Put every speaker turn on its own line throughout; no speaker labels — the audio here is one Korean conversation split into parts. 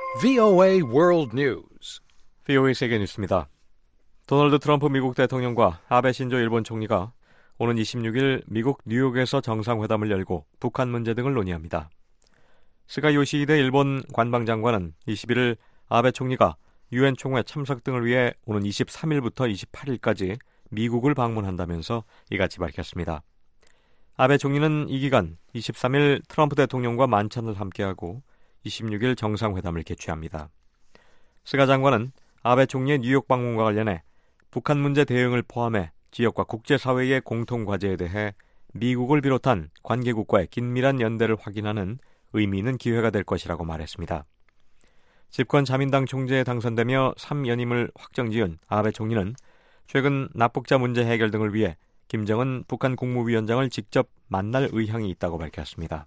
VOA World News.
VOA 세계 뉴스입니다. 도널드 트럼프 미국 대통령과 아베 신조 일본 총리가 오는 26일 미국 뉴욕에서 정상회담을 열고 북한 문제 등을 논의합니다. 스가 요시히데 일본 관방장관은 21일 아베 총리가 유엔 총회 참석 등을 위해 오는 23일부터 28일까지 미국을 방문한다면서 이같이 밝혔습니다. 아베 총리는 이 기간 23일 트럼프 대통령과 만찬을 함께하고 26일 정상회담을 개최합니다. 스가 장관은 아베 총리의 뉴욕 방문과 관련해 북한 문제 대응을 포함해 지역과 국제사회의 공통과제에 대해 미국을 비롯한 관계국과의 긴밀한 연대를 확인하는 의미 있는 기회가 될 것이라고 말했습니다. 집권 자민당 총재에 당선되며 3연임을 확정지은 아베 총리는 최근 납북자 문제 해결 등을 위해 김정은 북한 국무위원장을 직접 만날 의향이 있다고 밝혔습니다.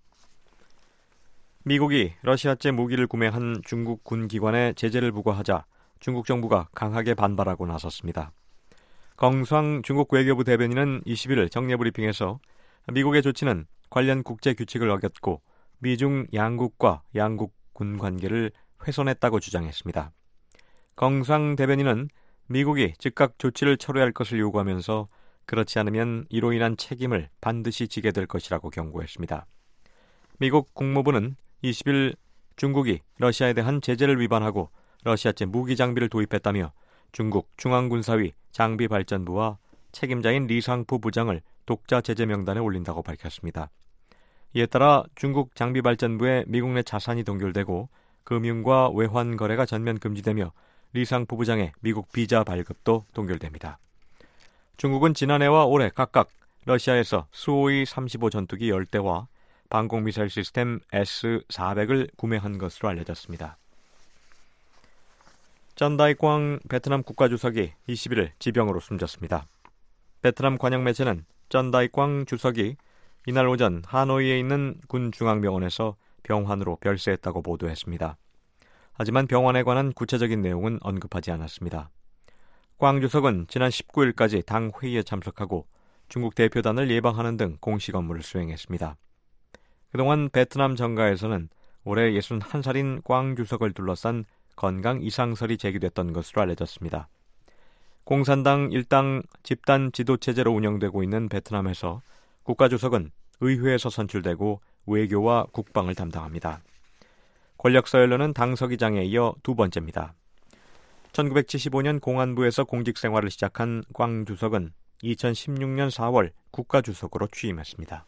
미국이 러시아제 무기를 구매한 중국 군 기관에 제재를 부과하자 중국 정부가 강하게 반발하고 나섰습니다.耿수왕 중국 외교부 대변인은 21일 정례 브리핑에서 미국의 조치는 관련 국제 규칙을 어겼고 미중 양국과 양국 군 관계를 훼손했다고 주장했습니다.耿수왕 대변인은 미국이 즉각 조치를 철회할 것을 요구하면서 그렇지 않으면 이로 인한 책임을 반드시 지게 될 것이라고 경고했습니다. 미국 국무부는 20일 중국이 러시아에 대한 제재를 위반하고 러시아제 무기 장비를 도입했다며 중국 중앙군사위 장비발전부와 책임자인 리상푸 부장을 독자 제재 명단에 올린다고 밝혔습니다. 이에 따라 중국 장비발전부에 미국 내 자산이 동결되고 금융과 외환 거래가 전면 금지되며 리상푸 부장의 미국 비자 발급도 동결됩니다. 중국은 지난해와 올해 각각 러시아에서 수호이 35 전투기 10대와 방공미사일 시스템 S-400을 구매한 것으로 알려졌습니다. 쩐다이꽝 베트남 국가주석이 21일 지병으로 숨졌습니다. 베트남 관영 매체는 쩐다이꽝 주석이 이날 오전 하노이에 있는 군 중앙병원에서 병환으로 별세했다고 보도했습니다. 하지만 병원에 관한 구체적인 내용은 언급하지 않았습니다. 꽝 주석은 지난 19일까지 당 회의에 참석하고 중국 대표단을 예방하는 등 공식 업무를 수행했습니다. 그동안 베트남 정가에서는 올해 61살인 꽝 주석을 둘러싼 건강 이상설이 제기됐던 것으로 알려졌습니다. 공산당 일당 집단 지도체제로 운영되고 있는 베트남에서 국가주석은 의회에서 선출되고 외교와 국방을 담당합니다. 권력 서열로는 당서기장에 이어 두 번째입니다. 1975년 공안부에서 공직 생활을 시작한 꽝 주석은 2016년 4월 국가주석으로 취임했습니다.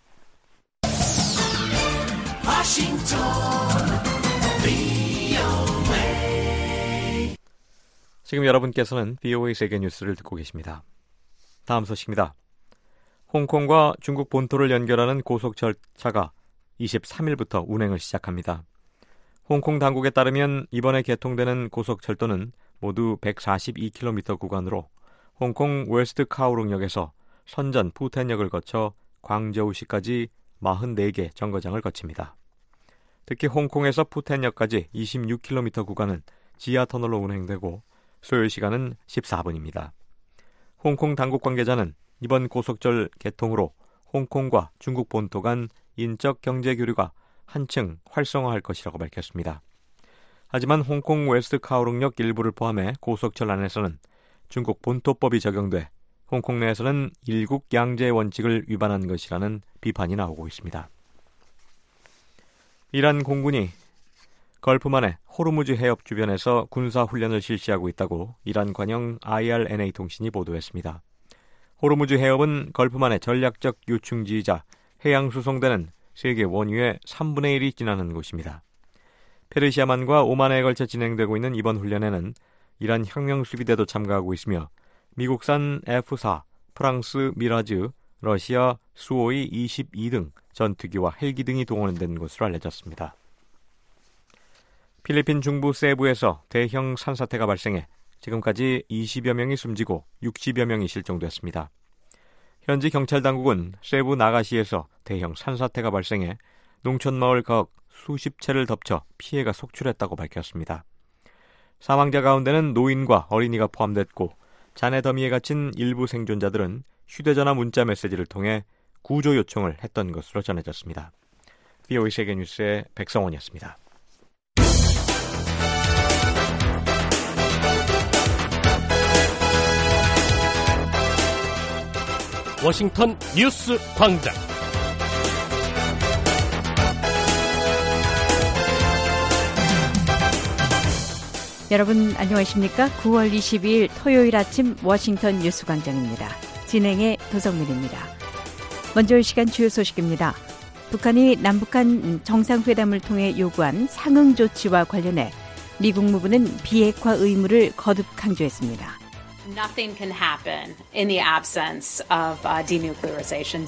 지금 여러분께서는 VOA 세계 뉴스를 듣고 계십니다. 다음 소식입니다. 홍콩과 중국 본토를 연결하는 고속철차가 23일부터 운행을 시작합니다. 홍콩 당국에 따르면 이번에 개통되는 고속철도는 모두 142km 구간으로 홍콩 웨스트 카오룽역에서 선전 푸텐역을 거쳐 광저우시까지 44개 정거장을 거칩니다. 특히 홍콩에서 푸텐역까지 26km 구간은 지하터널로 운행되고 소요시간은 14분입니다. 홍콩 당국 관계자는 이번 고속철 개통으로 홍콩과 중국 본토 간 인적 경제 교류가 한층 활성화할 것이라고 밝혔습니다. 하지만 홍콩 웨스트 카오룽역 일부를 포함해 고속철 안에서는 중국 본토법이 적용돼 홍콩 내에서는 일국 양제 원칙을 위반한 것이라는 비판이 나오고 있습니다. 이란 공군이 걸프만의 호르무즈 해협 주변에서 군사훈련을 실시하고 있다고 이란 관영 IRNA 통신이 보도했습니다. 호르무즈 해협은 걸프만의 전략적 요충지이자 해양 수송대는 세계 원유의 3분의 1이 지나는 곳입니다. 페르시아만과 오만에 걸쳐 진행되고 있는 이번 훈련에는 이란 혁명수비대도 참가하고 있으며 미국산 F-4, 프랑스 미라즈, 러시아 수호이 22 등 전투기와 헬기 등이 동원된 것으로 알려졌습니다. 필리핀 중부 세부에서 대형 산사태가 발생해 지금까지 20여 명이 숨지고 60여 명이 실종됐습니다. 현지 경찰 당국은 세부 나가시에서 대형 산사태가 발생해 농촌마을 가옥 수십 채를 덮쳐 피해가 속출했다고 밝혔습니다. 사망자 가운데는 노인과 어린이가 포함됐고 잔해 더미에 갇힌 일부 생존자들은 휴대전화 문자 메시지를 통해 구조 요청을 했던 것으로 전해졌습니다. VOA 세계뉴스의 백성원이었습니다.
워싱턴 뉴스 광장.
여러분 안녕하십니까? 9월 22일 토요일 아침 워싱턴 뉴스 광장입니다. 진행의 도성민입니다. 먼저 이 시간 주요 소식입니다. 북한이 남북한 정상회담을 통해 요구한 상응 조치와 관련해 미 국무부는 비핵화 의무를 거듭 강조했습니다.
Nothing can happen in the absence of denuclearization.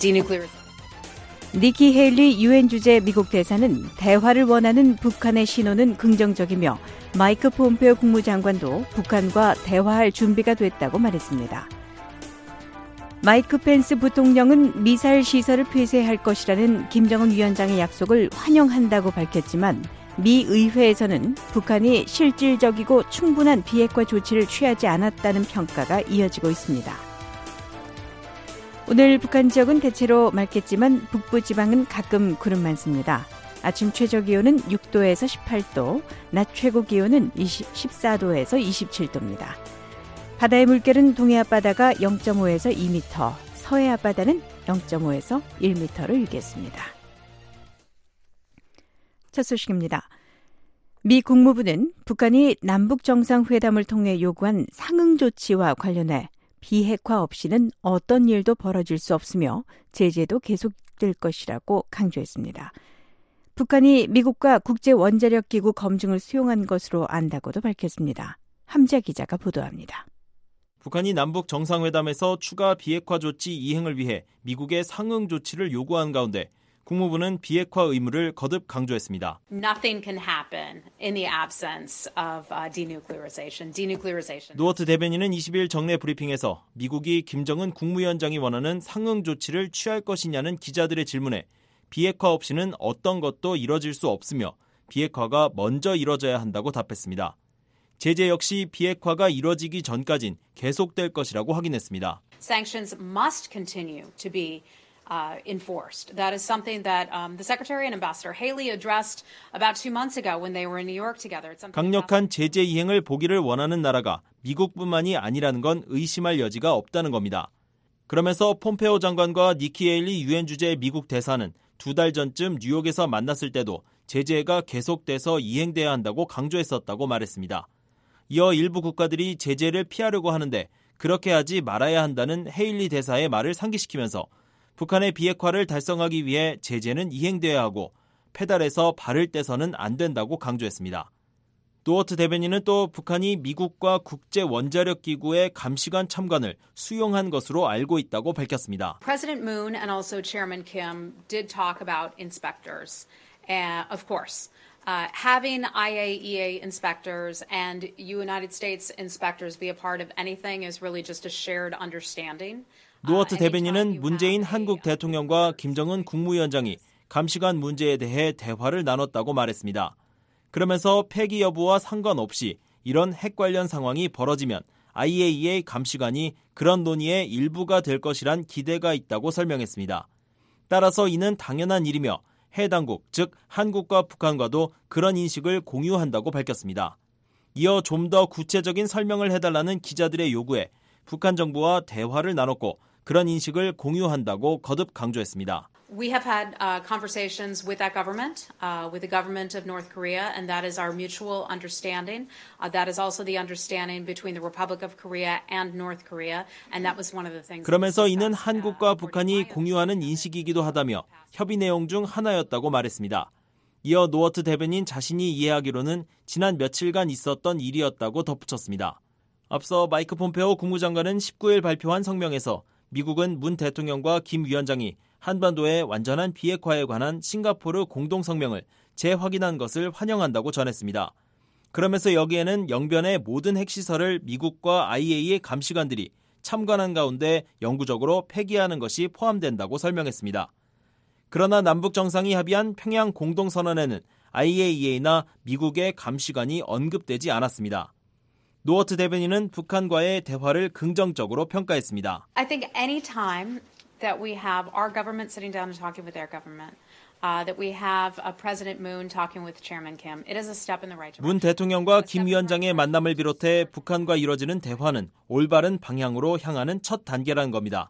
니키 헤일리 유엔 주재 미국 대사는 대화를 원하는 북한의 신호는 긍정적이며 마이크 폼페오 국무장관도 북한과 대화할 준비가 됐다고 말했습니다. 마이크 펜스 부통령은 미사일 시설을 폐쇄할 것이라는 김정은 위원장의 약속을 환영한다고 밝혔지만 미 의회에서는 북한이 실질적이고 충분한 비핵화 조치를 취하지 않았다는 평가가 이어지고 있습니다. 오늘 북한 지역은 대체로 맑겠지만 북부 지방은 가끔 구름 많습니다. 아침 최저 기온은 6도에서 18도, 낮 최고 기온은 14도에서 27도입니다. 바다의 물결은 동해 앞바다가 0.5에서 2m, 서해 앞바다는 0.5에서 1m로 일겠습니다. 첫 소식입니다. 미 국무부는 북한이 남북 정상회담을 통해 요구한 상응 조치와 관련해 비핵화 없이는 어떤 일도 벌어질 수 없으며 제재도 계속될 것이라고 강조했습니다. 북한이 미국과 국제원자력기구 검증을 수용한 것으로 안다고도 밝혔습니다. 함자 기자가 보도합니다.
북한이 남북 정상회담에서 추가 비핵화 조치 이행을 위해 미국의 상응 조치를 요구한 가운데 국무부는 비핵화 의무를 거듭 강조했습니다.
Nothing can happen in the absence of denuclearization.
노어트 대변인은 20일 정례 브리핑에서 미국이 김정은 국무위원장이 원하는 상응 조치를 취할 것이냐는 기자들의 질문에 비핵화 없이는 어떤 것도 이뤄질 수 없으며 비핵화가 먼저 이뤄져야 한다고 답했습니다. 제재 역시 비핵화가 이뤄지기 전까진 계속될 것이라고 확인했습니다.
Sanctions must continue to be enforced. That is something that the Secretary and Ambassador Haley addressed about 2 months ago when they were in New York together.
강력한 제재 이행을 보기를 원하는 나라가 미국뿐만이 아니라는 건 의심할 여지가 없다는 겁니다. 그러면서 폼페오 장관과 니키 헤일리 유엔 주재 미국 대사는 2달 전쯤 뉴욕에서 만났을 때도 제재가 계속돼서 이행돼야 한다고 강조했었다고 말했습니다. 이어 일부 국가들이 제재를 피하려고 하는데 그렇게 하지 말아야 한다는 헤일리 대사의 말을 상기시키면서 북한의 비핵화를 달성하기 위해 제재는 이행돼야 하고 페달에서 발을 떼서는 안 된다고 강조했습니다. 노어트 대변인은 또 북한이 미국과 국제원자력기구의 감시관 참관을 수용한 것으로 알고 있다고 밝혔습니다.
President Moon and also Chairman Kim did talk about inspectors. Of course, having IAEA inspectors and United States inspectors be a part of anything is really just a shared understanding.
노어트 대변인은 문재인 한국 대통령과 김정은 국무위원장이 감시관 문제에 대해 대화를 나눴다고 말했습니다. 그러면서 폐기 여부와 상관없이 이런 핵 관련 상황이 벌어지면 IAEA 감시관이 그런 논의의 일부가 될 것이란 기대가 있다고 설명했습니다. 따라서 이는 당연한 일이며 해당국, 즉 한국과 북한과도 그런 인식을 공유한다고 밝혔습니다. 이어 좀 더 구체적인 설명을 해달라는 기자들의 요구에 북한 정부와 대화를 나눴고 그런 인식을 공유한다고 거듭 강조했습니다.
We have had conversations with that government, with the government of North Korea, and that is our mutual understanding. That is also the understanding between the Republic of Korea and North Korea, and that was one of the things.
그러면서 이는 한국과 북한이 공유하는 인식이기도 하다며 협의 내용 중 하나였다고 말했습니다. 이어 노어트 대변인 자신이 이해하기로는 지난 며칠간 있었던 일이었다고 덧붙였습니다. 앞서 마이크 폼페오 국무장관은 19일 발표한 성명에서 미국은 문 대통령과 김 위원장이 한반도의 완전한 비핵화에 관한 싱가포르 공동성명을 재확인한 것을 환영한다고 전했습니다. 그러면서 여기에는 영변의 모든 핵시설을 미국과 IAEA 감시관들이 참관한 가운데 영구적으로 폐기하는 것이 포함된다고 설명했습니다. 그러나 남북 정상이 합의한 평양 공동선언에는 IAEA나 미국의 감시관이 언급되지 않았습니다. 노어트 대변인은 북한과의 대화를 긍정적으로 평가했습니다.
I think any time that we have our government sitting down and talking with their government, that we have President Moon talking with Chairman Kim, it is a step in the right direction.
문 대통령과 김 위원장의 만남을 비롯해 북한과 이뤄지는 대화는 올바른 방향으로 향하는 첫 단계라는 겁니다.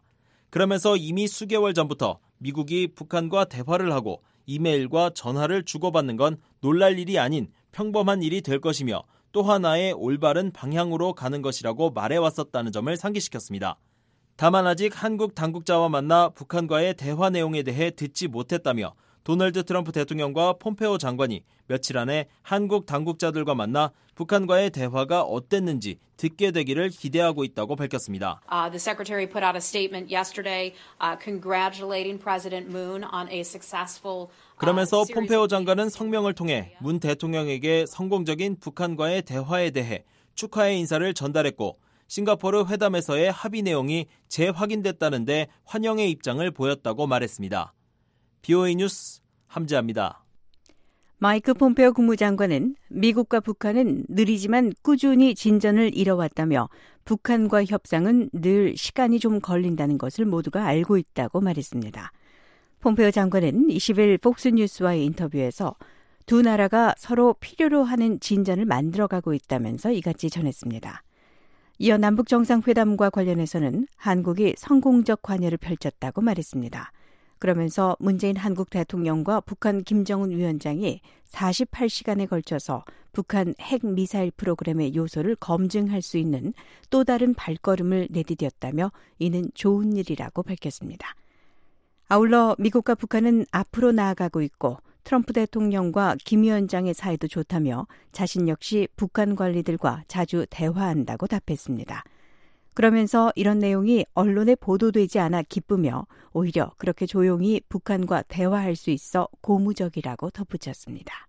그러면서 이미 수개월 전부터 미국이 북한과 대화를 하고 이메일과 전화를 주고받는 건 놀랄 일이 아닌 평범한 일이 될 것이며 또 하나의 올바른 방향으로 가는 것이라고 말해왔었다는 점을 상기시켰습니다. 다만 아직 한국 당국자와 만나 북한과의 대화 내용에 대해 듣지 못했다며 도널드 트럼프 대통령과 폼페오 장관이 며칠 안에 한국 당국자들과 만나 북한과의 대화가 어땠는지 듣게 되기를 기대하고 있다고 밝혔습니다.
The secretary put out a statement yesterday congratulating President Moon on a successful
그러면서 폼페오 장관은 성명을 통해 문 대통령에게 성공적인 북한과의 대화에 대해 축하의 인사를 전달했고 싱가포르 회담에서의 합의 내용이 재확인됐다는데 환영의 입장을 보였다고 말했습니다. BOA 뉴스 함재합니다.
마이크 폼페오 국무장관은 미국과 북한은 느리지만 꾸준히 진전을 이뤄왔다며 북한과 협상은 늘 시간이 좀 걸린다는 것을 모두가 알고 있다고 말했습니다. 폼페오 장관은 20일 폭스뉴스와의 인터뷰에서 두 나라가 서로 필요로 하는 진전을 만들어가고 있다면서 이같이 전했습니다. 이어 남북정상회담과 관련해서는 한국이 성공적 관여를 펼쳤다고 말했습니다. 그러면서 문재인 한국 대통령과 북한 김정은 위원장이 48시간에 걸쳐서 북한 핵미사일 프로그램의 요소를 검증할 수 있는 또 다른 발걸음을 내디뎠다며 이는 좋은 일이라고 밝혔습니다. 아울러 미국과 북한은 앞으로 나아가고 있고 트럼프 대통령과 김 위원장의 사이도 좋다며 자신 역시 북한 관리들과 자주 대화한다고 답했습니다. 그러면서 이런 내용이 언론에 보도되지 않아 기쁘며 오히려 그렇게 조용히 북한과 대화할 수 있어 고무적이라고 덧붙였습니다.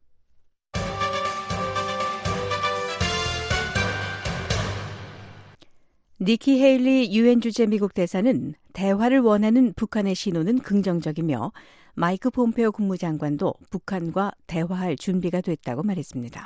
니키 헤일리 유엔 주재 미국 대사는 대화를 원하는 북한의 신호는 긍정적이며 마이크 폼페오 국무장관도 북한과 대화할 준비가 됐다고 말했습니다.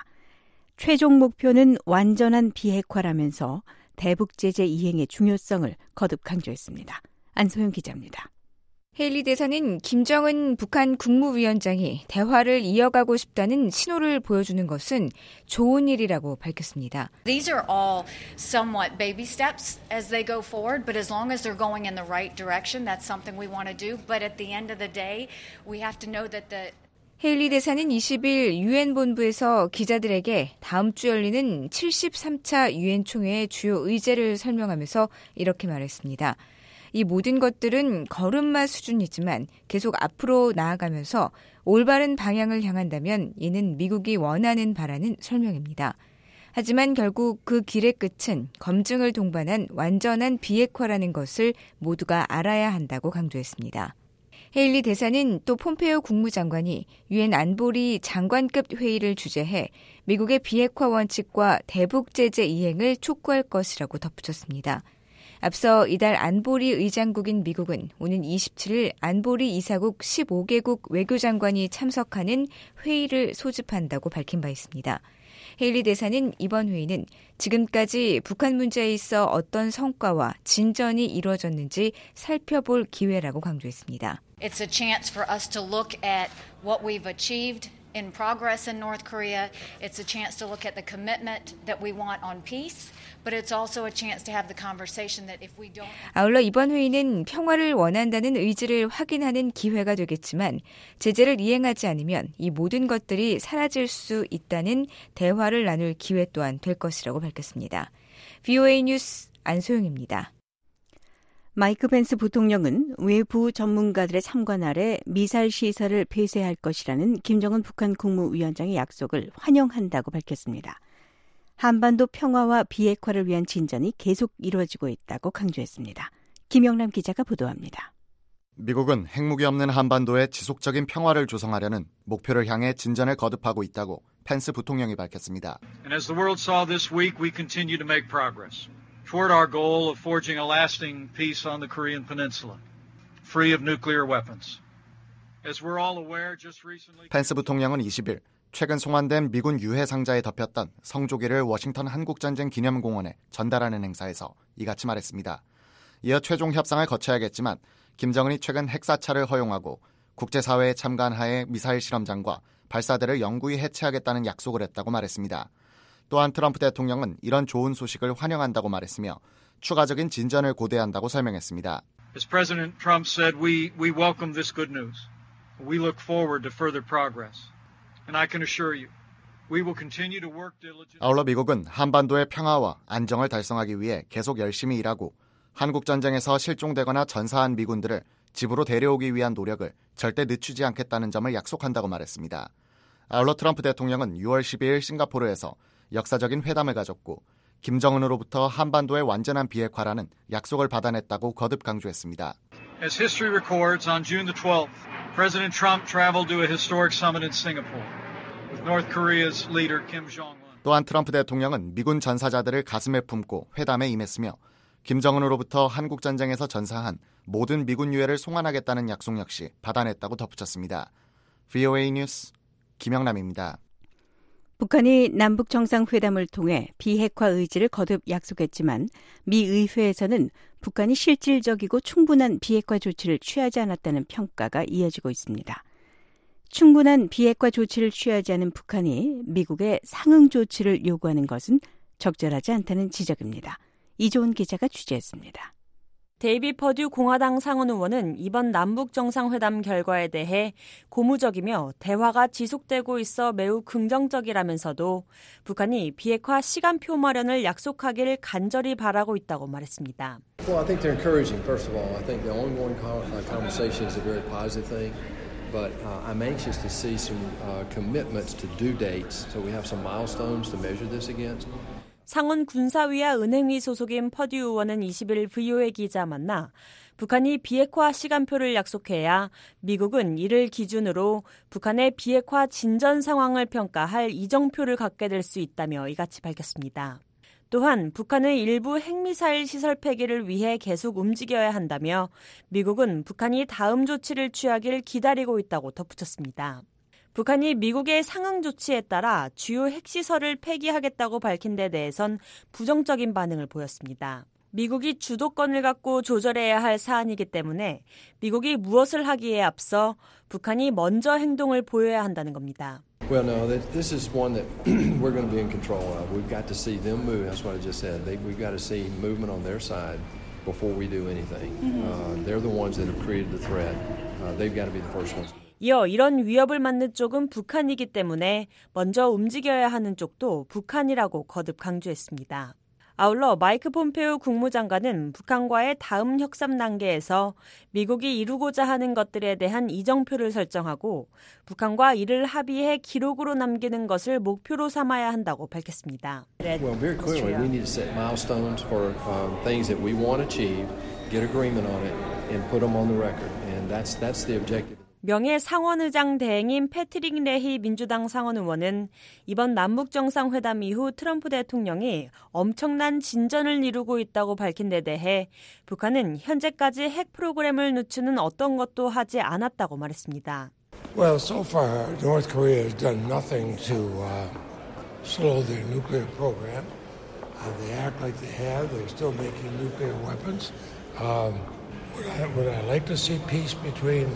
최종 목표는 완전한 비핵화라면서 대북 제재 이행의 중요성을 거듭 강조했습니다. 안소영 기자입니다.
헤일리 대사는 김정은 북한 국무위원장이 대화를 이어가고 싶다는 신호를 보여주는 것은 좋은 일이라고 밝혔습니다.
These are all somewhat baby steps as they go forward, but as long as they're going in the right direction, that's something we want to do. But at the end of the day, we have to know that the
헤일리 대사는 20일 유엔 본부에서 기자들에게 다음 주 열리는 73차 유엔 총회의 주요 의제를 설명하면서 이렇게 말했습니다. 이 모든 것들은 걸음마 수준이지만 계속 앞으로 나아가면서 올바른 방향을 향한다면 이는 미국이 원하는 바라는 설명입니다. 하지만 결국 그 길의 끝은 검증을 동반한 완전한 비핵화라는 것을 모두가 알아야 한다고 강조했습니다. 헤일리 대사는 또 폼페오 국무장관이 유엔 안보리 장관급 회의를 주재해 미국의 비핵화 원칙과 대북 제재 이행을 촉구할 것이라고 덧붙였습니다. 앞서 이달 안보리 의장국인 미국은 오는 27일 안보리 이사국 15개국 외교장관이 참석하는 회의를 소집한다고 밝힌 바 있습니다. 헤일리 대사는 이번 회의는 지금까지 북한 문제에 있어 어떤 성과와 진전이 이루어졌는지 살펴볼 기회라고 강조했습니다.
It's a chance for us to look at what we've achieved in progress in North Korea. It's a chance to look at the commitment that we want on peace, but it's also a chance to have the conversation that if we don't.
아울러 이번 회의는 평화를 원한다는 의지를 확인하는 기회가 되겠지만 제재를 이행하지 않으면 이 모든 것들이 사라질 수 있다는 대화를 나눌 기회 또한 될 것이라고 밝혔습니다. BOA 뉴스 안소영입니다.
마이크 펜스 부통령은 외부 전문가들의 참관 아래 미사일 시설을 폐쇄할 것이라는 김정은 북한 국무위원장의 약속을 환영한다고 밝혔습니다. 한반도 평화와 비핵화를 위한 진전이 계속 이루어지고 있다고 강조했습니다. 김영남 기자가 보도합니다.
미국은 핵무기 없는 한반도의 지속적인 평화를 조성하려는 목표를 향해 진전을 거듭하고 있다고 펜스 부통령이 밝혔습니다.
And as the world saw this week, we continue to make progress toward our goal of forging a lasting peace on the Korean Peninsula, free of nuclear weapons. As we're all aware, just recently
펜스 부통령은 20일 최근 송환된 미군 유해 상자에 덮였던 성조기를 워싱턴 한국전쟁 기념공원에 전달하는 행사에서 이같이 말했습니다. 이어 최종 협상을 거쳐야겠지만 김정은이 최근 핵사찰을 허용하고 국제사회에 참가한 하에 미사일 실험장과 발사대를 영구히 해체하겠다는 약속을 했다고 말했습니다. 또한 트럼프 대통령은 이런 좋은 소식을 환영한다고 말했으며 추가적인 진전을 고대한다고 설명했습니다.
As President Trump said, we welcome this good news. We look forward to further progress. And I can assure you, we will continue to work diligently.
아울러 미국은 한반도의 평화와 안정을 달성하기 위해 계속 열심히 일하고 한국 전쟁에서 실종되거나 전사한 미군들을 집으로 데려오기 위한 노력을 절대 늦추지 않겠다는 점을 약속한다고 말했습니다. 아울러 트럼프 대통령은 6월 12일 싱가포르에서 역사적인 회담을 가졌고 김정은으로부터 한반도의 완전한 비핵화라는 약속을 받아냈다고 거듭 강조했습니다.
As history records, on June the 12th, President Trump traveled to a historic summit in Singapore with North Korea's leader Kim Jong-un.
또한 트럼프 대통령은 미군 전사자들을 가슴에 품고 회담에 임했으며 김정은으로부터 한국 전쟁에서 전사한 모든 미군 유해를 송환하겠다는 약속 역시 받아냈다고 덧붙였습니다. VOA 뉴스 김영남입니다.
북한이 남북 정상회담을 통해 비핵화 의지를 거듭 약속했지만 미 의회에서는 북한이 실질적이고 충분한 비핵화 조치를 취하지 않았다는 평가가 이어지고 있습니다. 충분한 비핵화 조치를 취하지 않은 북한이 미국에 상응 조치를 요구하는 것은 적절하지 않다는 지적입니다. 이조은 기자가 취재했습니다.
데이비 퍼듀 공화당 상원 의원은 이번 남북 정상회담 결과에 대해 고무적이며 대화가 지속되고 있어 매우 긍정적이라면서도 북한이 비핵화 시간표 마련을 약속하기를 간절히 바라고 있다고 말했습니다.
Well, I think they're encouraging. First of all, I think the ongoing conversation is a very positive thing. But I'm anxious to see some commitments to due dates, so we have some milestones to measure this against.
상원 군사위와 은행위 소속인 퍼듀 의원은 20일 VOA 기자 만나 북한이 비핵화 시간표를 약속해야 미국은 이를 기준으로 북한의 비핵화 진전 상황을 평가할 이정표를 갖게 될 수 있다며 이같이 밝혔습니다. 또한 북한의 일부 핵미사일 시설 폐기를 위해 계속 움직여야 한다며 미국은 북한이 다음 조치를 취하길 기다리고 있다고 덧붙였습니다. 북한이 미국의 상응 조치에 따라 주요 핵시설을 폐기하겠다고 밝힌 데 대해선 부정적인 반응을 보였습니다. 미국이 주도권을 갖고 조절해야 할 사안이기 때문에 미국이 무엇을 하기에 앞서 북한이 먼저 행동을 보여야 한다는 겁니다.
Well, no, this is one that we're going to be in control of. We've got to see them move. That's what I just said. We've got to see movement on their side before we do anything. They're the ones that have created the threat. They've got to be the first ones.
이어 이런 위협을 맞는 쪽은 북한이기 때문에 먼저 움직여야 하는 쪽도 북한이라고 거듭 강조했습니다. 아울러 마이크 폼페오 국무장관은 북한과의 다음 협상 단계에서 미국이 이루고자 하는 것들에 대한 이정표를 설정하고 북한과 이를 합의해 기록으로 남기는 것을 목표로 삼아야 한다고 밝혔습니다.
Well, very clearly we need to set milestones for things that we want to achieve, get agreement on it, and put them on the record. And that's the objective.
명예 상원의장 대행인 패트릭 레히 민주당 상원 의원은 이번 남북 정상회담 이후 트럼프 대통령이 엄청난 진전을 이루고 있다고 밝힌 데 대해 북한은 현재까지 핵 프로그램을 늦추는 어떤 것도 하지 않았다고 말했습니다.
Well, so far North Korea has done nothing to slow their nuclear program. They act like they have. They're still making nuclear weapons. Would I like to see peace between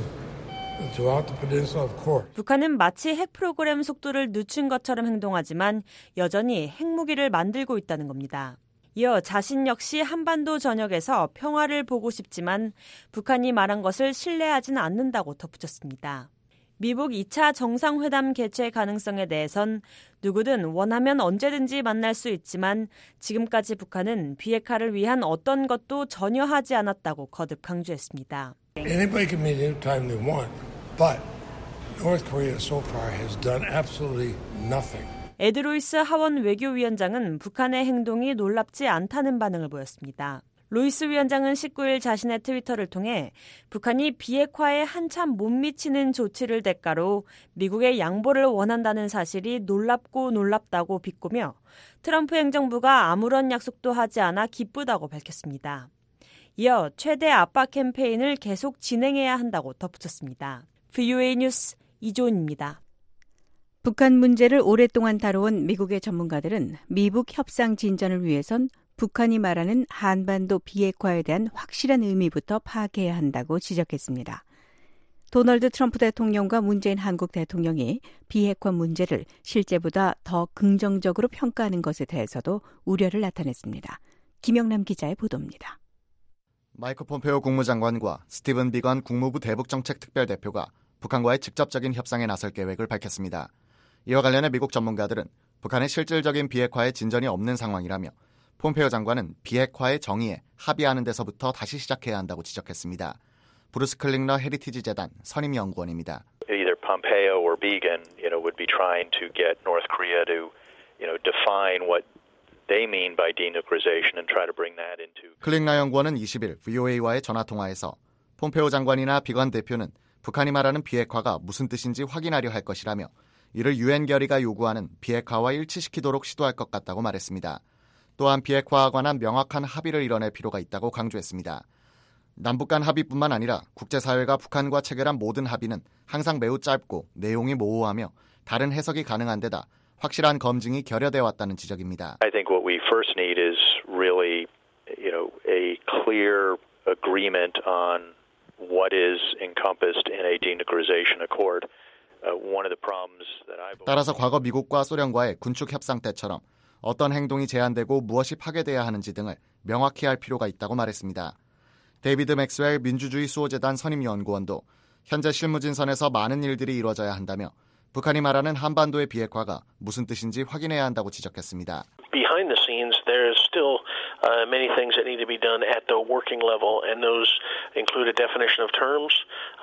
북한은 마치 핵 프로그램 속도를 늦춘 것처럼 행동하지만 여전히 핵무기를 만들고 있다는 겁니다. 이어 자신 역시 한반도 전역에서 평화를 보고 싶지만 북한이 말한 것을 신뢰하지는 않는다고 덧붙였습니다. 미북 2차 정상회담 개최 가능성에 대해선 누구든 원하면 언제든지 만날 수 있지만 지금까지 북한은 비핵화를 위한 어떤 것도 전혀 하지 않았다고 거듭 강조했습니다.
Anybody can meet anytime they want, but North Korea so far has done absolutely nothing.
에드 루이스 하원 외교위원장은 북한의 행동이 놀랍지 않다는 반응을 보였습니다. 루이스 위원장은 19일 자신의 트위터를 통해 북한이 비핵화에 한참 못 미치는 조치를 대가로 미국의 양보를 원한다는 사실이 놀랍다고 비꼬며 트럼프 행정부가 아무런 약속도 하지 않아 기쁘다고 밝혔습니다. 이어 최대 압박 캠페인을 계속 진행해야 한다고 덧붙였습니다. VOA 뉴스 이조은입니다.
북한 문제를 오랫동안 다뤄온 미국의 전문가들은 미북 협상 진전을 위해선 북한이 말하는 한반도 비핵화에 대한 확실한 의미부터 파악해야 한다고 지적했습니다. 도널드 트럼프 대통령과 문재인 한국 대통령이 비핵화 문제를 실제보다 더 긍정적으로 평가하는 것에 대해서도 우려를 나타냈습니다. 김영남 기자의 보도입니다.
마이크 폼페오 국무장관과 스티븐 비건 국무부 대북정책특별대표가 북한과의 직접적인 협상에 나설 계획을 밝혔습니다. 이와 관련해 미국 전문가들은 북한의 실질적인 비핵화에 진전이 없는 상황이라며 폼페오 장관은 비핵화의 정의에 합의하는 데서부터 다시 시작해야 한다고 지적했습니다. 브루스 클링러 헤리티지 재단 선임연구원입니다.
Either Pompeo or Began, would be trying to get North Korea to, define what they mean by denuclearization and try to bring that into.
클링러 연구원은 20일 VOA와의 전화통화에서 폼페오 장관이나 비건 대표는 북한이 말하는 비핵화가 무슨 뜻인지 확인하려 할 것이라며 이를 유엔 결의가 요구하는 비핵화와 일치시키도록 시도할 것 같다고 말했습니다. 또한 비핵화와 관한 명확한 합의를 이뤄낼 필요가 있다고 강조했습니다. 남북 간 합의뿐만 아니라 국제사회가 북한과 체결한 모든 합의는 항상 매우 짧고 내용이 모호하며 다른 해석이 가능한 데다 확실한 검증이 결여돼 왔다는 지적입니다.
I think what we first need is really, a clear agreement on what is encompassed in a denuclearization accord. One of the problems that I believe.
따라서 과거 미국과 소련과의 군축 협상 때처럼 어떤 행동이 제한되고 무엇이 파괴돼야 하는지 등을 명확히 할 필요가 있다고 말했습니다. 데이비드 맥스웰 민주주의 수호재단 선임연구원도 현재 실무진선에서 많은 일들이 이루어져야 한다며 북한이 말하는 한반도의 비핵화가 무슨 뜻인지 확인해야 한다고 지적했습니다.
Behind the scenes, there's still many things that need to be done at the working level, and those include a definition of terms.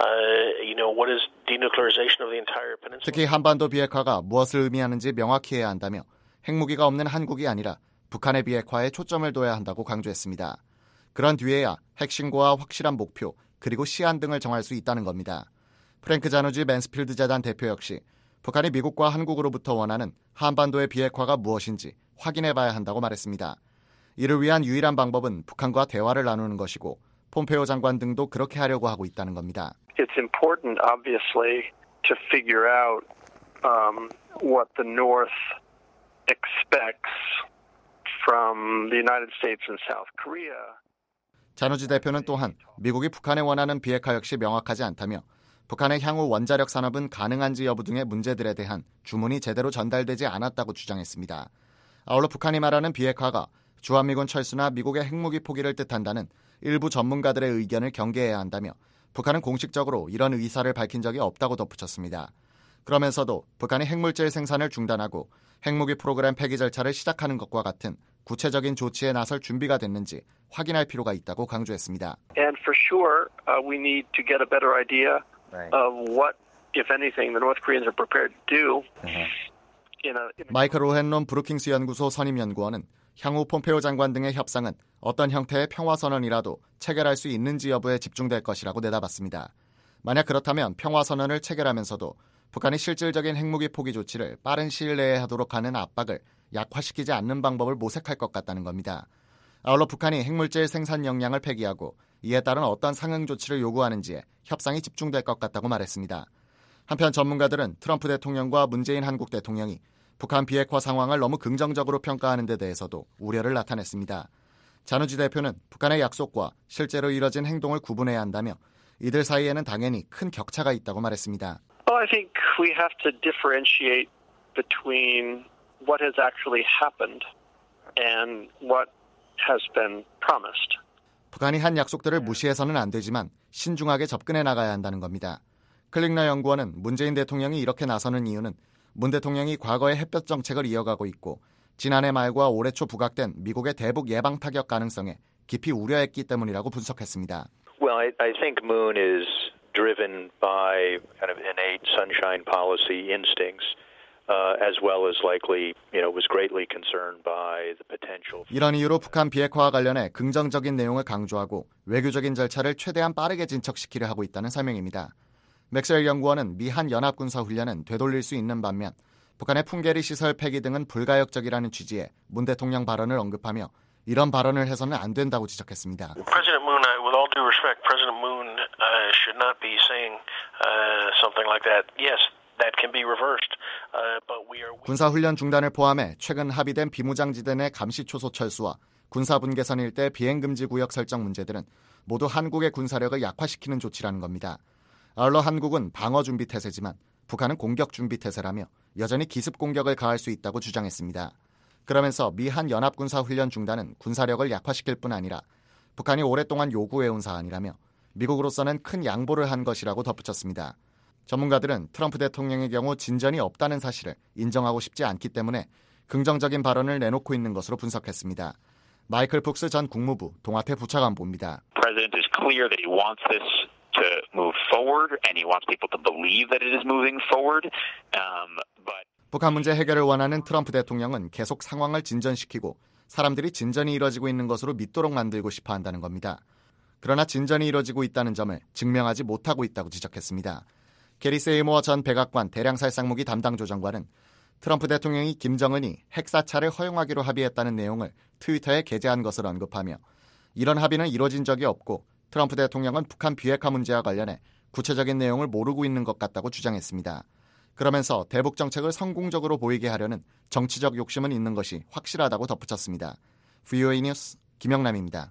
What is denuclearization of the entire peninsula?
특히 한반도 비핵화가 무엇을 의미하는지 명확히 해야 한다며 핵무기가 없는 한국이 아니라 북한의 비핵화에 초점을 둬야 한다고 강조했습니다. 그런 뒤에야 핵신고와 확실한 목표 그리고 시한 등을 정할 수 있다는 겁니다. 프랭크 자누지 맨스필드 재단 대표 역시 북한이 미국과 한국으로부터 원하는 한반도의 비핵화가 무엇인지 확인해봐야 한다고 말했습니다. 이를 위한 유일한 방법은 북한과 대화를 나누는 것이고 폼페오 장관 등도 그렇게 하려고 하고 있다는 겁니다.
It's important, obviously, to figure out what the North expects from the United States and South Korea.
자누지 대표는 또한 미국이 북한에 원하는 비핵화 역시 명확하지 않다며 북한의 향후 원자력 산업은 가능한지 여부 등의 문제들에 대한 주문이 제대로 전달되지 않았다고 주장했습니다. 아울러 북한이 말하는 비핵화가 주한미군 철수나 미국의 핵무기 포기를 뜻한다는 일부 전문가들의 의견을 경계해야 한다며 북한은 공식적으로 이런 의사를 밝힌 적이 없다고 덧붙였습니다. 그러면서도 북한이 핵물질 생산을 중단하고 핵무기 프로그램 폐기 절차를 시작하는 것과 같은 구체적인 조치에 나설 준비가 됐는지 확인할 필요가 있다고 강조했습니다.
And for sure, we need to get a better idea of what, if anything, the North Koreans are prepared to do.
마이클 오헨론 브루킹스 연구소 선임연구원은 향후 폼페오 장관 등의 협상은 어떤 형태의 평화선언이라도 체결할 수 있는지 여부에 집중될 것이라고 내다봤습니다. 만약 그렇다면 평화선언을 체결하면서도 북한이 실질적인 핵무기 포기 조치를 빠른 시일 내에 하도록 하는 압박을 약화시키지 않는 방법을 모색할 것 같다는 겁니다. 아울러 북한이 핵물질 생산 역량을 폐기하고 이에 따른 어떤 상응 조치를 요구하는지에 협상이 집중될 것 같다고 말했습니다. 한편 전문가들은 트럼프 대통령과 문재인 한국 대통령이 북한 비핵화 상황을 너무 긍정적으로 평가하는 데 대해서도 우려를 나타냈습니다. 자누지 대표는 북한의 약속과 실제로 이뤄진 행동을 구분해야 한다며 이들 사이에는 당연히 큰 격차가 있다고 말했습니다.
Well, I think we have to differentiate between what has actually happened and what has been promised.
북한이 한 약속들을 무시해서는 안 되지만 신중하게 접근해 나가야 한다는 겁니다. 클링러 연구원은 문재인 대통령이 이렇게 나서는 이유는 문 대통령이 과거의 햇볕 정책을 이어가고 있고 지난해 말과 올해 초 부각된 미국의 대북 예방 타격 가능성에 깊이 우려했기 때문이라고 분석했습니다.
Well, I think Moon is driven by kind of innate sunshine policy instincts, as well as likely, was greatly concerned by the potential.
이런 이유로 북한 비핵화와 관련해 긍정적인 내용을 강조하고 외교적인 절차를 최대한 빠르게 진척시키려 하고 있다는 설명입니다. 맥스웰 연구원은 미 한 연합군사훈련은 되돌릴 수 있는 반면 북한의 풍계리 시설 폐기 등은 불가역적이라는 취지의 문 대통령 발언을 언급하며 이런 발언을 해서는 안 된다고 지적했습니다.
President Moon, with all due respect, President Moon should not be saying something like that. Yes, that can be reversed, but we are.
군사훈련 중단을 포함해 최근 합의된 비무장지대 내 감시초소 철수와 군사분계선 일대 비행금지 구역 설정 문제들은 모두 한국의 군사력을 약화시키는 조치라는 겁니다. 아울러 한국은 방어준비태세지만 북한은 공격준비태세라며 여전히 기습 공격을 가할 수 있다고 주장했습니다. 그러면서 미 한 연합군사훈련 중단은 군사력을 약화시킬 뿐 아니라 북한이 오랫동안 요구해온 사안이라며 미국으로서는 큰 양보를 한 것이라고 덧붙였습니다. 전문가들은 트럼프 대통령의 경우 진전이 없다는 사실을 인정하고 싶지 않기 때문에 긍정적인 발언을 내놓고 있는 것으로 분석했습니다. 마이클 푹스 전 국무부 동아태 부차관보입니다.
President is clear that he wants this to move forward and he wants people to believe that it is moving forward.
북한 문제 해결을 원하는 트럼프 대통령은 계속 상황을 진전시키고 사람들이 진전이 이뤄지고 있는 것으로 믿도록 만들고 싶어 한다는 겁니다. 그러나 진전이 이뤄지고 있다는 점을 증명하지 못하고 있다고 지적했습니다. 게리 세이모어 전 백악관 대량살상무기 담당 조정관은 트럼프 대통령이 김정은이 핵사찰을 허용하기로 합의했다는 내용을 트위터에 게재한 것을 언급하며 이런 합의는 이뤄진 적이 없고 트럼프 대통령은 북한 비핵화 문제와 관련해 구체적인 내용을 모르고 있는 것 같다고 주장했습니다. 그러면서 대북 정책을 성공적으로 보이게 하려는 정치적 욕심은 있는 것이 확실하다고 덧붙였습니다. VOA 뉴스 김영남입니다.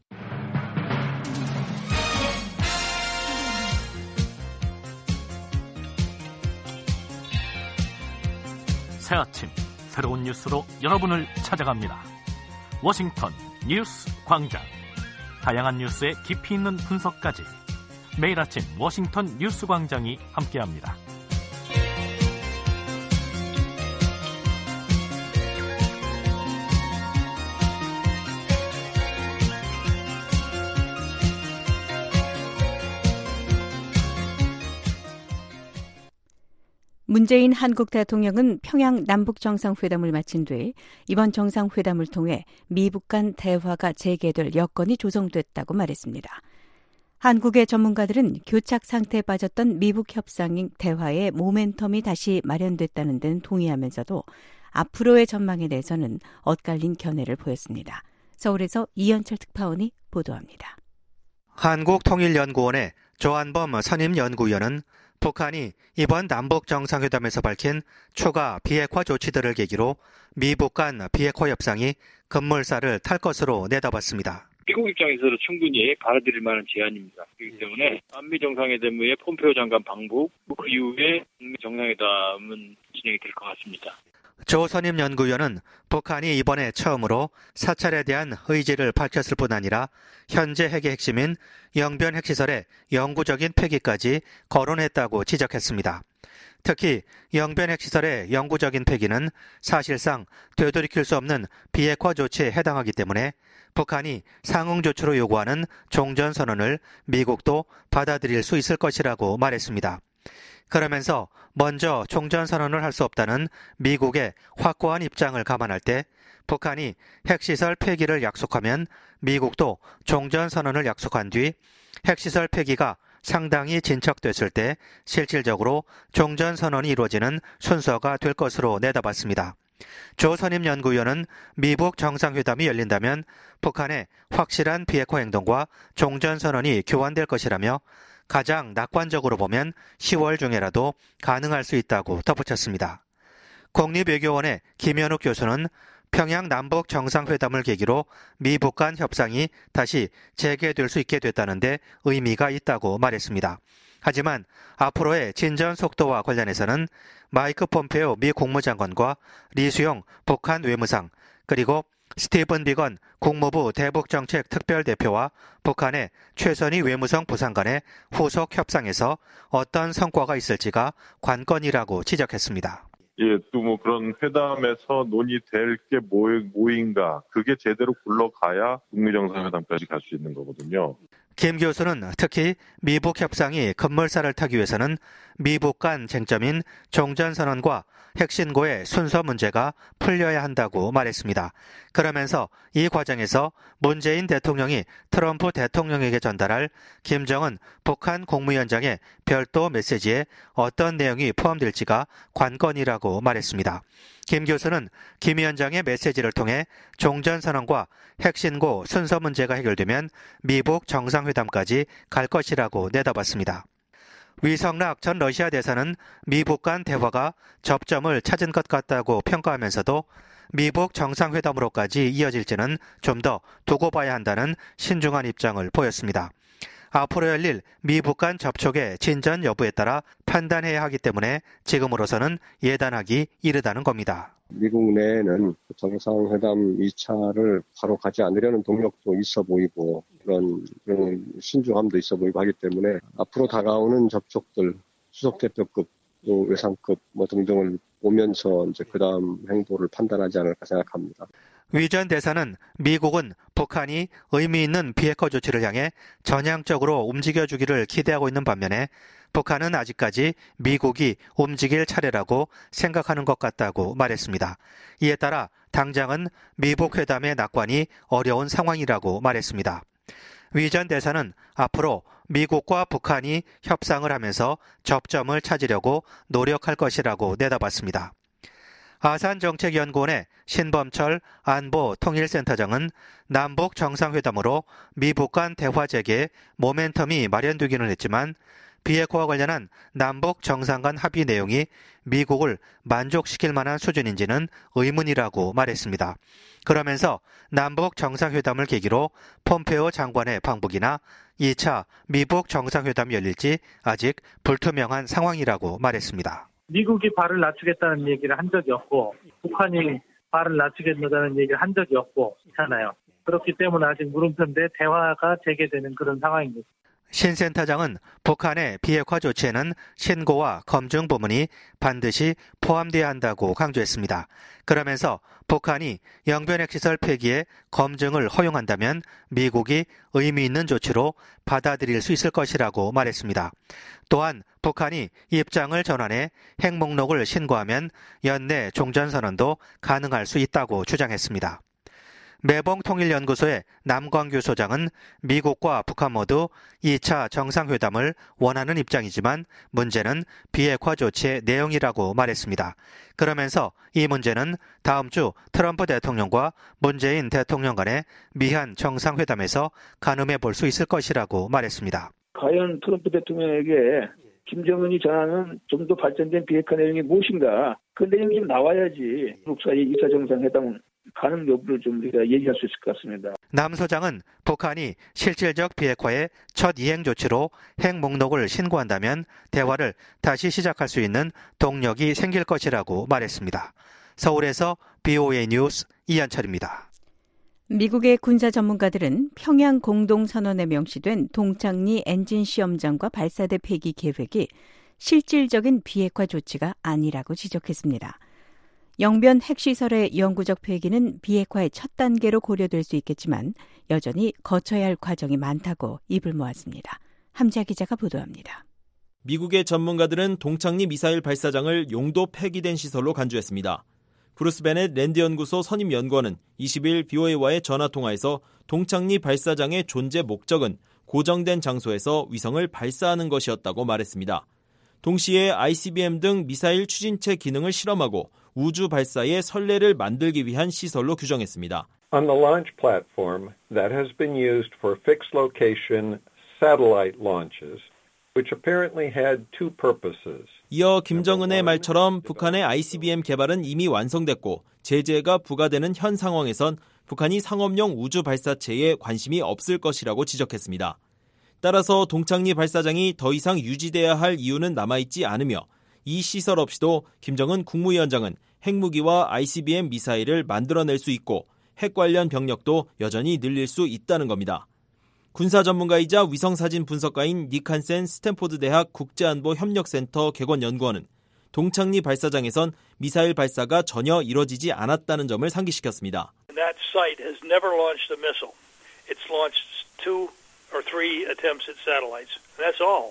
새 아침 새로운 뉴스로 여러분을 찾아갑니다. 워싱턴 뉴스 광장. 다양한 뉴스의 깊이 있는 분석까지 매일 아침 워싱턴 뉴스 광장이 함께합니다.
문재인 한국 대통령은 평양 남북정상회담을 마친 뒤 이번 정상회담을 통해 미북 간 대화가 재개될 여건이 조성됐다고 말했습니다. 한국의 전문가들은 교착 상태에 빠졌던 미북 협상 대화의 모멘텀이 다시 마련됐다는 데는 동의하면서도 앞으로의 전망에 대해서는 엇갈린 견해를 보였습니다. 서울에서 이현철 특파원이 보도합니다.
한국통일연구원의 조한범 선임연구위원은 북한이 이번 남북정상회담에서 밝힌 추가 비핵화 조치들을 계기로 미북 간 비핵화 협상이 급물살을 탈 것으로 내다봤습니다.
미국 입장에서도 충분히 받아들일 만한 제안입니다. 그렇기 때문에 한미 정상회담 후에 폼페오 장관 방북, 그 이후에 북미 정상회담은 진행이 될 것 같습니다.
조 선임 연구위원은 북한이 이번에 처음으로 사찰에 대한 의지를 밝혔을 뿐 아니라 현재 핵의 핵심인 영변 핵시설의 영구적인 폐기까지 거론했다고 지적했습니다. 특히 영변 핵시설의 영구적인 폐기는 사실상 되돌이킬 수 없는 비핵화 조치에 해당하기 때문에 북한이 상응 조치로 요구하는 종전선언을 미국도 받아들일 수 있을 것이라고 말했습니다. 그러면서 먼저 종전선언을 할 수 없다는 미국의 확고한 입장을 감안할 때 북한이 핵시설 폐기를 약속하면 미국도 종전선언을 약속한 뒤 핵시설 폐기가 상당히 진척됐을 때 실질적으로 종전선언이 이루어지는 순서가 될 것으로 내다봤습니다. 조 선임 연구위원은 미북 정상회담이 열린다면 북한의 확실한 비핵화 행동과 종전선언이 교환될 것이라며 가장 낙관적으로 보면 10월 중에라도 가능할 수 있다고 덧붙였습니다. 국립외교원의 김현욱 교수는 평양 남북 정상회담을 계기로 미북 간 협상이 다시 재개될 수 있게 됐다는데 의미가 있다고 말했습니다. 하지만 앞으로의 진전 속도와 관련해서는 마이크 폼페오 미 국무장관과 리수용 북한 외무상 그리고 스티븐 비건 국무부 대북정책 특별대표와 북한의 최선희 외무성 부상 간의 후속 협상에서 어떤 성과가 있을지가 관건이라고 지적했습니다.
예, 또 뭐 그런 회담에서 논의될 게 뭐인가 그게 제대로 굴러가야 북미 정상회담까지 갈 수 있는 거거든요.
김 교수는 특히 미북 협상이 급물살을 타기 위해서는 미북 간 쟁점인 종전선언과 핵신고의 순서 문제가 풀려야 한다고 말했습니다. 그러면서 이 과정에서 문재인 대통령이 트럼프 대통령에게 전달할 김정은 북한 국무위원장의 별도 메시지에 어떤 내용이 포함될지가 관건이라고 말했습니다. 김 교수는 김 위원장의 메시지를 통해 종전선언과 핵신고 순서 문제가 해결되면 미북 정상회담까지 갈 것이라고 내다봤습니다. 위성락 전 러시아 대사는 미북 간 대화가 접점을 찾은 것 같다고 평가하면서도 미북 정상회담으로까지 이어질지는 좀 더 두고 봐야 한다는 신중한 입장을 보였습니다. 앞으로 열릴 미북 간 접촉의 진전 여부에 따라 판단해야 하기 때문에 지금으로서는 예단하기 이르다는 겁니다.
미국 내에는 정상회담 2차를 바로 가지 않으려는 동력도 있어 보이고 그런 신중함도 있어 보이고 하기 때문에 앞으로 다가오는 접촉들, 수석대표급, 외상급 등등을 보면서 이제 그다음 행보를 판단하지 않을까 생각합니다.
위전 대사는 미국은 북한이 의미 있는 비핵화 조치를 향해 전향적으로 움직여주기를 기대하고 있는 반면에 북한은 아직까지 미국이 움직일 차례라고 생각하는 것 같다고 말했습니다. 이에 따라 당장은 미북 회담의 낙관이 어려운 상황이라고 말했습니다. 위전 대사는 앞으로 미국과 북한이 협상을 하면서 접점을 찾으려고 노력할 것이라고 내다봤습니다. 아산정책연구원의 신범철 안보통일센터장은 남북 정상회담으로 미북 간 대화 재개에 모멘텀이 마련되기는 했지만 비핵화와 관련한 남북 정상 간 합의 내용이 미국을 만족시킬 만한 수준인지는 의문이라고 말했습니다. 그러면서 남북 정상회담을 계기로 폼페오 장관의 방북이나 2차 미북 정상회담이 열릴지 아직 불투명한 상황이라고 말했습니다.
미국이 발을 낮추겠다는 얘기를 한 적이 없고 북한이 발을 낮추겠다는 얘기를 한 적이 없고 있잖아요. 그렇기 때문에 아직 물음표인데 대화가 재개되는 그런 상황입니다.
신 센터장은 북한의 비핵화 조치에는 신고와 검증 부문이 반드시 포함돼야 한다고 강조했습니다. 그러면서 북한이 영변핵시설 폐기에 검증을 허용한다면 미국이 의미 있는 조치로 받아들일 수 있을 것이라고 말했습니다. 또한 북한이 입장을 전환해 핵 목록을 신고하면 연내 종전선언도 가능할 수 있다고 주장했습니다. 매봉통일연구소의 남광규 소장은 미국과 북한 모두 2차 정상회담을 원하는 입장이지만 문제는 비핵화 조치의 내용이라고 말했습니다. 그러면서 이 문제는 다음 주 트럼프 대통령과 문재인 대통령 간의 미한 정상회담에서 가늠해 볼 수 있을 것이라고 말했습니다.
과연 트럼프 대통령에게 김정은이 전하는 좀 더 발전된 비핵화 내용이 무엇인가? 그 내용이 좀 나와야지 미국 사이 2차 정상회담은 가능 여부를 좀 우리가 얘기할 수 있을 것 같습니다.
남 소장은 북한이 실질적 비핵화의 첫 이행 조치로 핵 목록을 신고한다면 대화를 다시 시작할 수 있는 동력이 생길 것이라고 말했습니다. 서울에서 BOA 뉴스 이한철입니다.
미국의 군사 전문가들은 평양 공동선언에 명시된 동창리 엔진 시험장과 발사대 폐기 계획이 실질적인 비핵화 조치가 아니라고 지적했습니다. 영변 핵시설의 영구적 폐기는 비핵화의 첫 단계로 고려될 수 있겠지만 여전히 거쳐야 할 과정이 많다고 입을 모았습니다. 함지아 기자가 보도합니다.
미국의 전문가들은 동창리 미사일 발사장을 용도 폐기된 시설로 간주했습니다. 브루스 베넷 랜드연구소 선임연구원은 20일 BOA와의 전화통화에서 동창리 발사장의 존재 목적은 고정된 장소에서 위성을 발사하는 것이었다고 말했습니다. 동시에 ICBM 등 미사일 추진체 기능을 실험하고 우주 발사의 선례를 만들기 위한 시설로 규정했습니다.
On the launch platform that has been used for fixed location satellite launches, which apparently had two purposes.
이어 김정은의 말처럼 북한의 ICBM 개발은 이미 완성됐고 제재가 부과되는 현 상황에선 북한이 상업용 우주 발사체에 관심이 없을 것이라고 지적했습니다. 따라서 동창리 발사장이 더 이상 유지돼야 할 이유는 남아있지 않으며 이 시설 없이도 김정은 국무위원장은 핵무기와 ICBM 미사일을 만들어낼 수 있고 핵 관련 병력도 여전히 늘릴 수 있다는 겁니다. 군사 전문가이자 위성사진 분석가인 닉 한센 스탠포드 대학 국제안보협력센터 객원연구원은 동창리 발사장에선 미사일 발사가 전혀 이뤄지지 않았다는 점을 상기시켰습니다.
That site has never launched a missile. It's launched 2 or 3 attempts at satellites. That's all.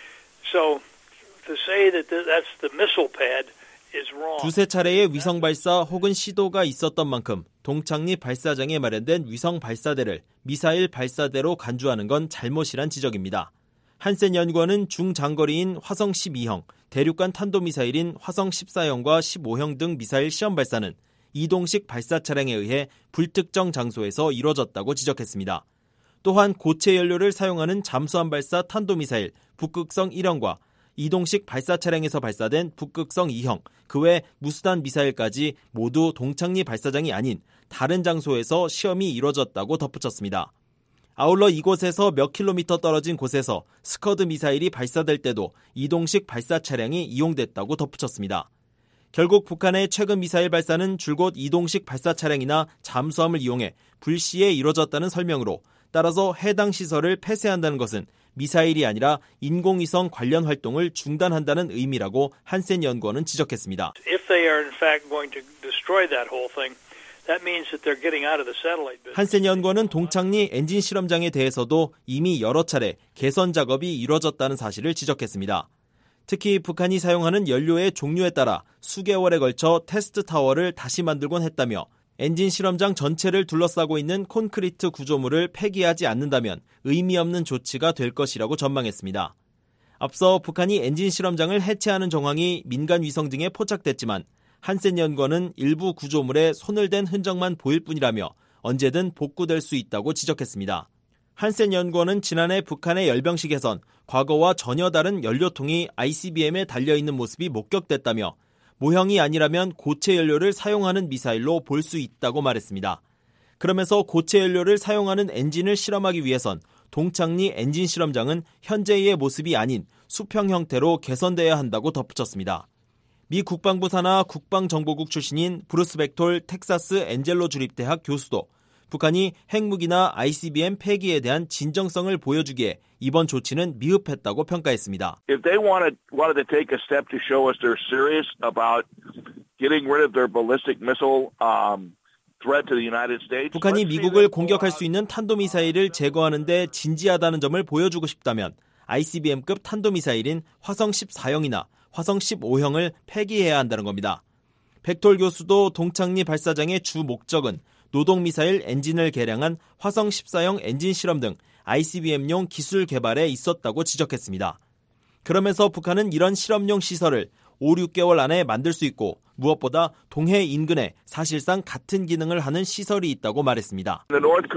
So to say that that's the missile pad is wrong.
두세 차례의 위성 발사 혹은 시도가 있었던 만큼 동창리 발사장에 마련된 위성 발사대를 미사일 발사대로 간주하는 건 잘못이란 지적입니다. 한센 연구원은 중장거리인 화성 12형, 대륙간 탄도미사일인 화성 14형과 15형 등 미사일 시험 발사는 이동식 발사 차량에 의해 불특정 장소에서 이뤄졌다고 지적했습니다. 또한 고체 연료를 사용하는 잠수함 발사 탄도미사일 북극성 1형과 이동식 발사 차량에서 발사된 북극성 2형, 그 외 무수단 미사일까지 모두 동창리 발사장이 아닌 다른 장소에서 시험이 이뤄졌다고 덧붙였습니다. 아울러 이곳에서 몇 킬로미터 떨어진 곳에서 스커드 미사일이 발사될 때도 이동식 발사 차량이 이용됐다고 덧붙였습니다. 결국 북한의 최근 미사일 발사는 줄곧 이동식 발사 차량이나 잠수함을 이용해 불시에 이뤄졌다는 설명으로 따라서 해당 시설을 폐쇄한다는 것은 미사일이 아니라 인공위성 관련 활동을 중단한다는 의미라고 한센 연구원은 지적했습니다.
If they are in fact going to destroy that whole thing, that means that they're getting out of the satellite business.
한센 연구원은 동창리 엔진 실험장에 대해서도 이미 여러 차례 개선 작업이 이뤄졌다는 사실을 지적했습니다. 특히 북한이 사용하는 연료의 종류에 따라 수개월에 걸쳐 테스트 타워를 다시 만들곤 했다며 엔진 실험장 전체를 둘러싸고 있는 콘크리트 구조물을 폐기하지 않는다면 의미 없는 조치가 될 것이라고 전망했습니다. 앞서 북한이 엔진 실험장을 해체하는 정황이 민간 위성 등에 포착됐지만 한센 연구원은 일부 구조물에 손을 댄 흔적만 보일 뿐이라며 언제든 복구될 수 있다고 지적했습니다. 한센 연구원은 지난해 북한의 열병식에선 과거와 전혀 다른 연료통이 ICBM에 달려있는 모습이 목격됐다며 모형이 아니라면 고체 연료를 사용하는 미사일로 볼 수 있다고 말했습니다. 그러면서 고체 연료를 사용하는 엔진을 실험하기 위해선 동창리 엔진 실험장은 현재의 모습이 아닌 수평 형태로 개선돼야 한다고 덧붙였습니다. 미 국방부 산하 국방정보국 출신인 브루스 벡톨 텍사스 엔젤로 주립대학 교수도 북한이 핵무기나 ICBM 폐기에 대한 진정성을 보여주기에 이번 조치는 미흡했다고 평가했습니다.
If they wanted to take a step to show us they're serious about getting rid of their ballistic missile threat to the United States.
북한이 미국을 공격할 수 있는 탄도미사일을 제거하는 데 진지하다는 점을 보여주고 싶다면 ICBM급 탄도미사일인 화성 14형이나 화성 15형을 폐기해야 한다는 겁니다. 벡톨 교수도 동창리 발사장의 주 목적은 노동미사일 엔진을 개량한 화성 14형 엔진 실험 등 ICBM용 기술 개발에 있었다고 지적했습니다. 그러면서 북한은 이런 실험용 시설을 5, 6개월 안에 만들 수 있고 무엇보다 동해 인근에 사실상 같은 기능을 하는 시설이 있다고 말했습니다.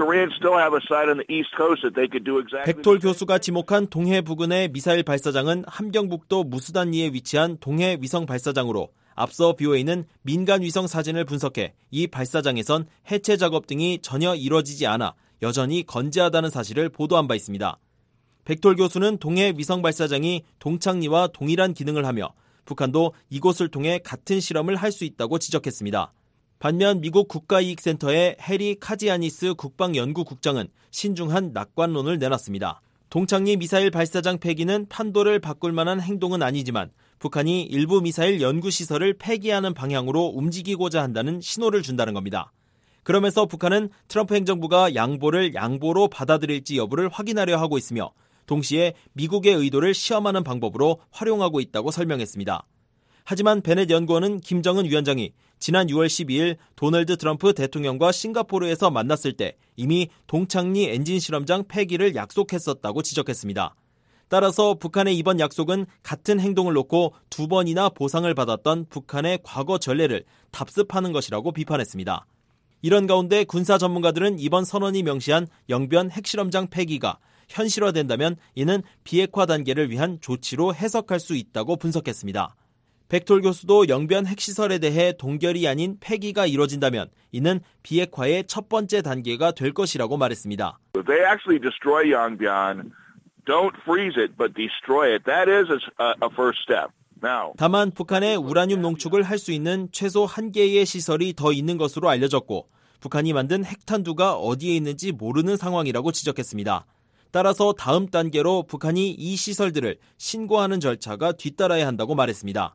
벡톨 교수가 지목한 동해 부근의 미사일 발사장은 함경북도 무수단리에 위치한 동해 위성 발사장으로 앞서 BOA는 민간 위성 사진을 분석해 이 발사장에선 해체 작업 등이 전혀 이뤄지지 않아 여전히 건재하다는 사실을 보도한 바 있습니다. 벡톨 교수는 동해 위성 발사장이 동창리와 동일한 기능을 하며 북한도 이곳을 통해 같은 실험을 할 수 있다고 지적했습니다. 반면 미국 국가이익센터의 해리 카지아니스 국방연구국장은 신중한 낙관론을 내놨습니다. 동창리 미사일 발사장 폐기는 판도를 바꿀 만한 행동은 아니지만 북한이 일부 미사일 연구시설을 폐기하는 방향으로 움직이고자 한다는 신호를 준다는 겁니다. 그러면서 북한은 트럼프 행정부가 양보를 양보로 받아들일지 여부를 확인하려 하고 있으며 동시에 미국의 의도를 시험하는 방법으로 활용하고 있다고 설명했습니다. 하지만 베넷 연구원은 김정은 위원장이 지난 6월 12일 도널드 트럼프 대통령과 싱가포르에서 만났을 때 이미 동창리 엔진 실험장 폐기를 약속했었다고 지적했습니다. 따라서 북한의 이번 약속은 같은 행동을 놓고 2번이나 보상을 받았던 북한의 과거 전례를 답습하는 것이라고 비판했습니다. 이런 가운데 군사 전문가들은 이번 선언이 명시한 영변 핵실험장 폐기가 현실화된다면 이는 비핵화 단계를 위한 조치로 해석할 수 있다고 분석했습니다. 벡톨 교수도 영변 핵시설에 대해 동결이 아닌 폐기가 이뤄진다면 이는 비핵화의 첫 번째 단계가 될 것이라고 말했습니다.
If they actually destroy Yongbyon, don't freeze it, but destroy it. That is a first step. Now.
다만 북한의 우라늄 농축을 할 수 있는 최소 1개의 시설이 더 있는 것으로 알려졌고 북한이 만든 핵탄두가 어디에 있는지 모르는 상황이라고 지적했습니다. 따라서 다음 단계로 북한이 이 시설들을 신고하는 절차가 뒤따라야 한다고 말했습니다.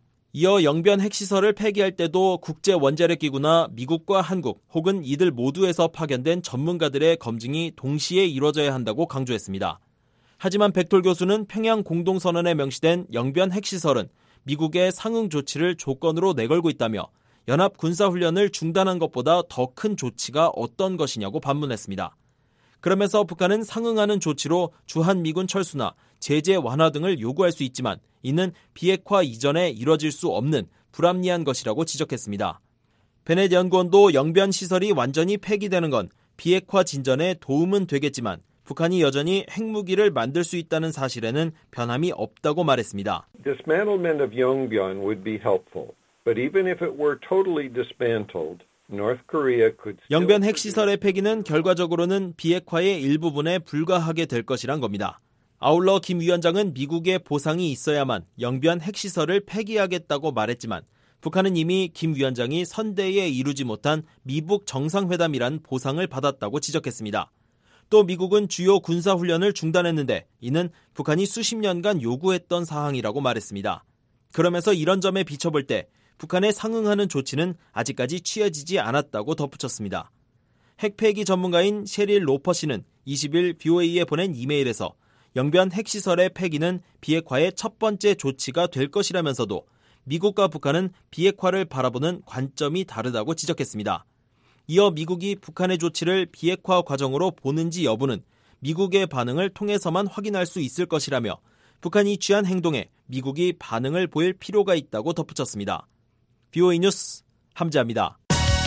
이어 영변 핵시설을 폐기할 때도 국제원자력기구나 미국과 한국 혹은 이들 모두에서 파견된 전문가들의 검증이 동시에 이루어져야 한다고 강조했습니다. 하지만 벡톨 교수는 평양 공동선언에 명시된 영변 핵시설은 미국의 상응 조치를 조건으로 내걸고 있다며 연합 군사훈련을 중단한 것보다 더 큰 조치가 어떤 것이냐고 반문했습니다. 그러면서 북한은 상응하는 조치로 주한미군 철수나 제재 완화 등을 요구할 수 있지만 이는 비핵화 이전에 이뤄질 수 없는 불합리한 것이라고 지적했습니다. 베넷 연구원도 영변 시설이 완전히 폐기되는 건 비핵화 진전에 도움은 되겠지만 북한이 여전히 핵무기를 만들 수 있다는 사실에는 변함이 없다고 말했습니다.
Dismantlement of Yongbyon would be helpful, but even if it were totally dismantled, North Korea could
영변 핵시설의 폐기는 결과적으로는 비핵화의 일부분에 불과하게 될 것이란 겁니다. 아울러 김 위원장은 미국의 보상이 있어야만 영변 핵시설을 폐기하겠다고 말했지만 북한은 이미 김 위원장이 선대에 이루지 못한 미북 정상회담이란 보상을 받았다고 지적했습니다. 또 미국은 주요 군사훈련을 중단했는데 이는 북한이 수십 년간 요구했던 사항이라고 말했습니다. 그러면서 이런 점에 비춰볼 때 북한에 상응하는 조치는 아직까지 취해지지 않았다고 덧붙였습니다. 핵폐기 전문가인 셰릴 로퍼 씨는 20일 BOA에 보낸 이메일에서 영변 핵시설의 폐기는 비핵화의 첫 번째 조치가 될 것이라면서도 미국과 북한은 비핵화를 바라보는 관점이 다르다고 지적했습니다. 이어 미국이 북한의 조치를 비핵화 과정으로 보는지 여부는 미국의 반응을 통해서만 확인할 수 있을 것이라며 북한이 취한 행동에 미국이 반응을 보일 필요가 있다고 덧붙였습니다. BOA 뉴스 함재합니다.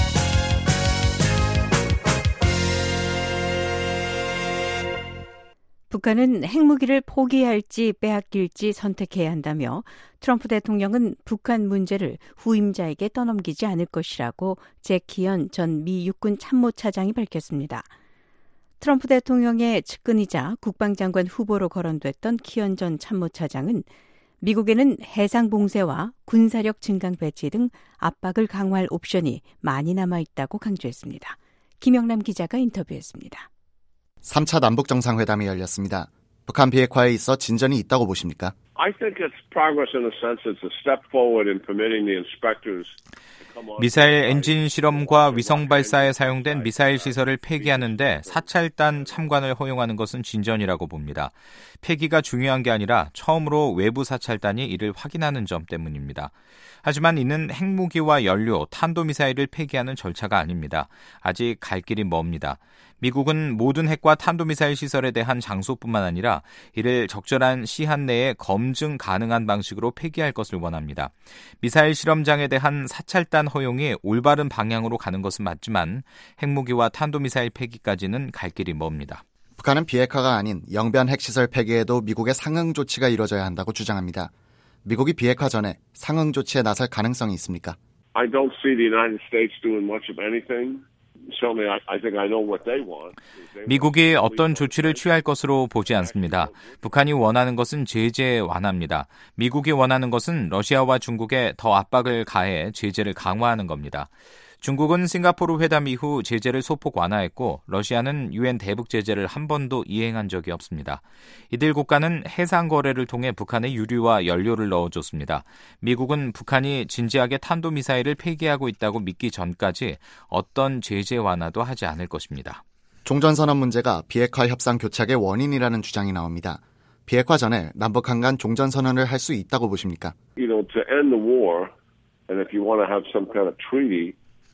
북한은 핵무기를 포기할지 빼앗길지 선택해야 한다며 트럼프 대통령은 북한 문제를 후임자에게 떠넘기지 않을 것이라고 잭 키언 전 미 육군 참모차장이 밝혔습니다. 트럼프 대통령의 측근이자 국방장관 후보로 거론됐던 키언 전 참모차장은 미국에는 해상 봉쇄와 군사력 증강 배치 등 압박을 강화할 옵션이 많이 남아있다고 강조했습니다. 김영남 기자가 인터뷰했습니다.
3차 남북정상회담이 열렸습니다. 북한 비핵화에 있어 진전이 있다고 보십니까?
I think it's progress in a sense. It's a step forward in permitting the inspectors.
미사일 엔진 실험과 위성 발사에 사용된 미사일 시설을 폐기하는데 사찰단 참관을 허용하는 것은 진전이라고 봅니다. 폐기가 중요한 게 아니라 처음으로 외부 사찰단이 이를 확인하는 점 때문입니다. 하지만 이는 핵무기와 연료, 탄도미사일을 폐기하는 절차가 아닙니다. 아직 갈 길이 멉니다. 미국은 모든 핵과 탄도미사일 시설에 대한 장소뿐만 아니라 이를 적절한 시한 내에 검증 가능한 방식으로 폐기할 것을 원합니다. 미사일 실험장에 대한 사찰단 허용이 올바른 방향으로 가는 것은 맞지만 핵무기와 탄도미사일 폐기까지는 갈 길이 멉니다.
북한은 비핵화가 아닌 영변 핵시설 폐기에도 미국의 상응 조치가 이뤄져야 한다고 주장합니다. 미국이 비핵화 전에 상응 조치에 나설 가능성이 있습니까?
I don't see the United States doing much of anything. Certainly, I think I know what they want.
미국이 어떤 조치를 취할 것으로 보지 않습니다. 북한이 원하는 것은 제재 완화입니다. 미국이 원하는 것은 러시아와 중국에 더 압박을 가해 제재를 강화하는 겁니다. 중국은 싱가포르 회담 이후 제재를 소폭 완화했고 러시아는 유엔 대북 제재를 한 번도 이행한 적이 없습니다. 이들 국가는 해상 거래를 통해 북한의 유류와 연료를 넣어줬습니다. 미국은 북한이 진지하게 탄도미사일을 폐기하고 있다고 믿기 전까지 어떤 제재 완화도 하지 않을 것입니다.
종전선언 문제가 비핵화 협상 교착의 원인이라는 주장이 나옵니다. 비핵화 전에 남북한 간 종전선언을 할 수 있다고 보십니까?
You know, to end the war, and if you want to have some kind of treaty,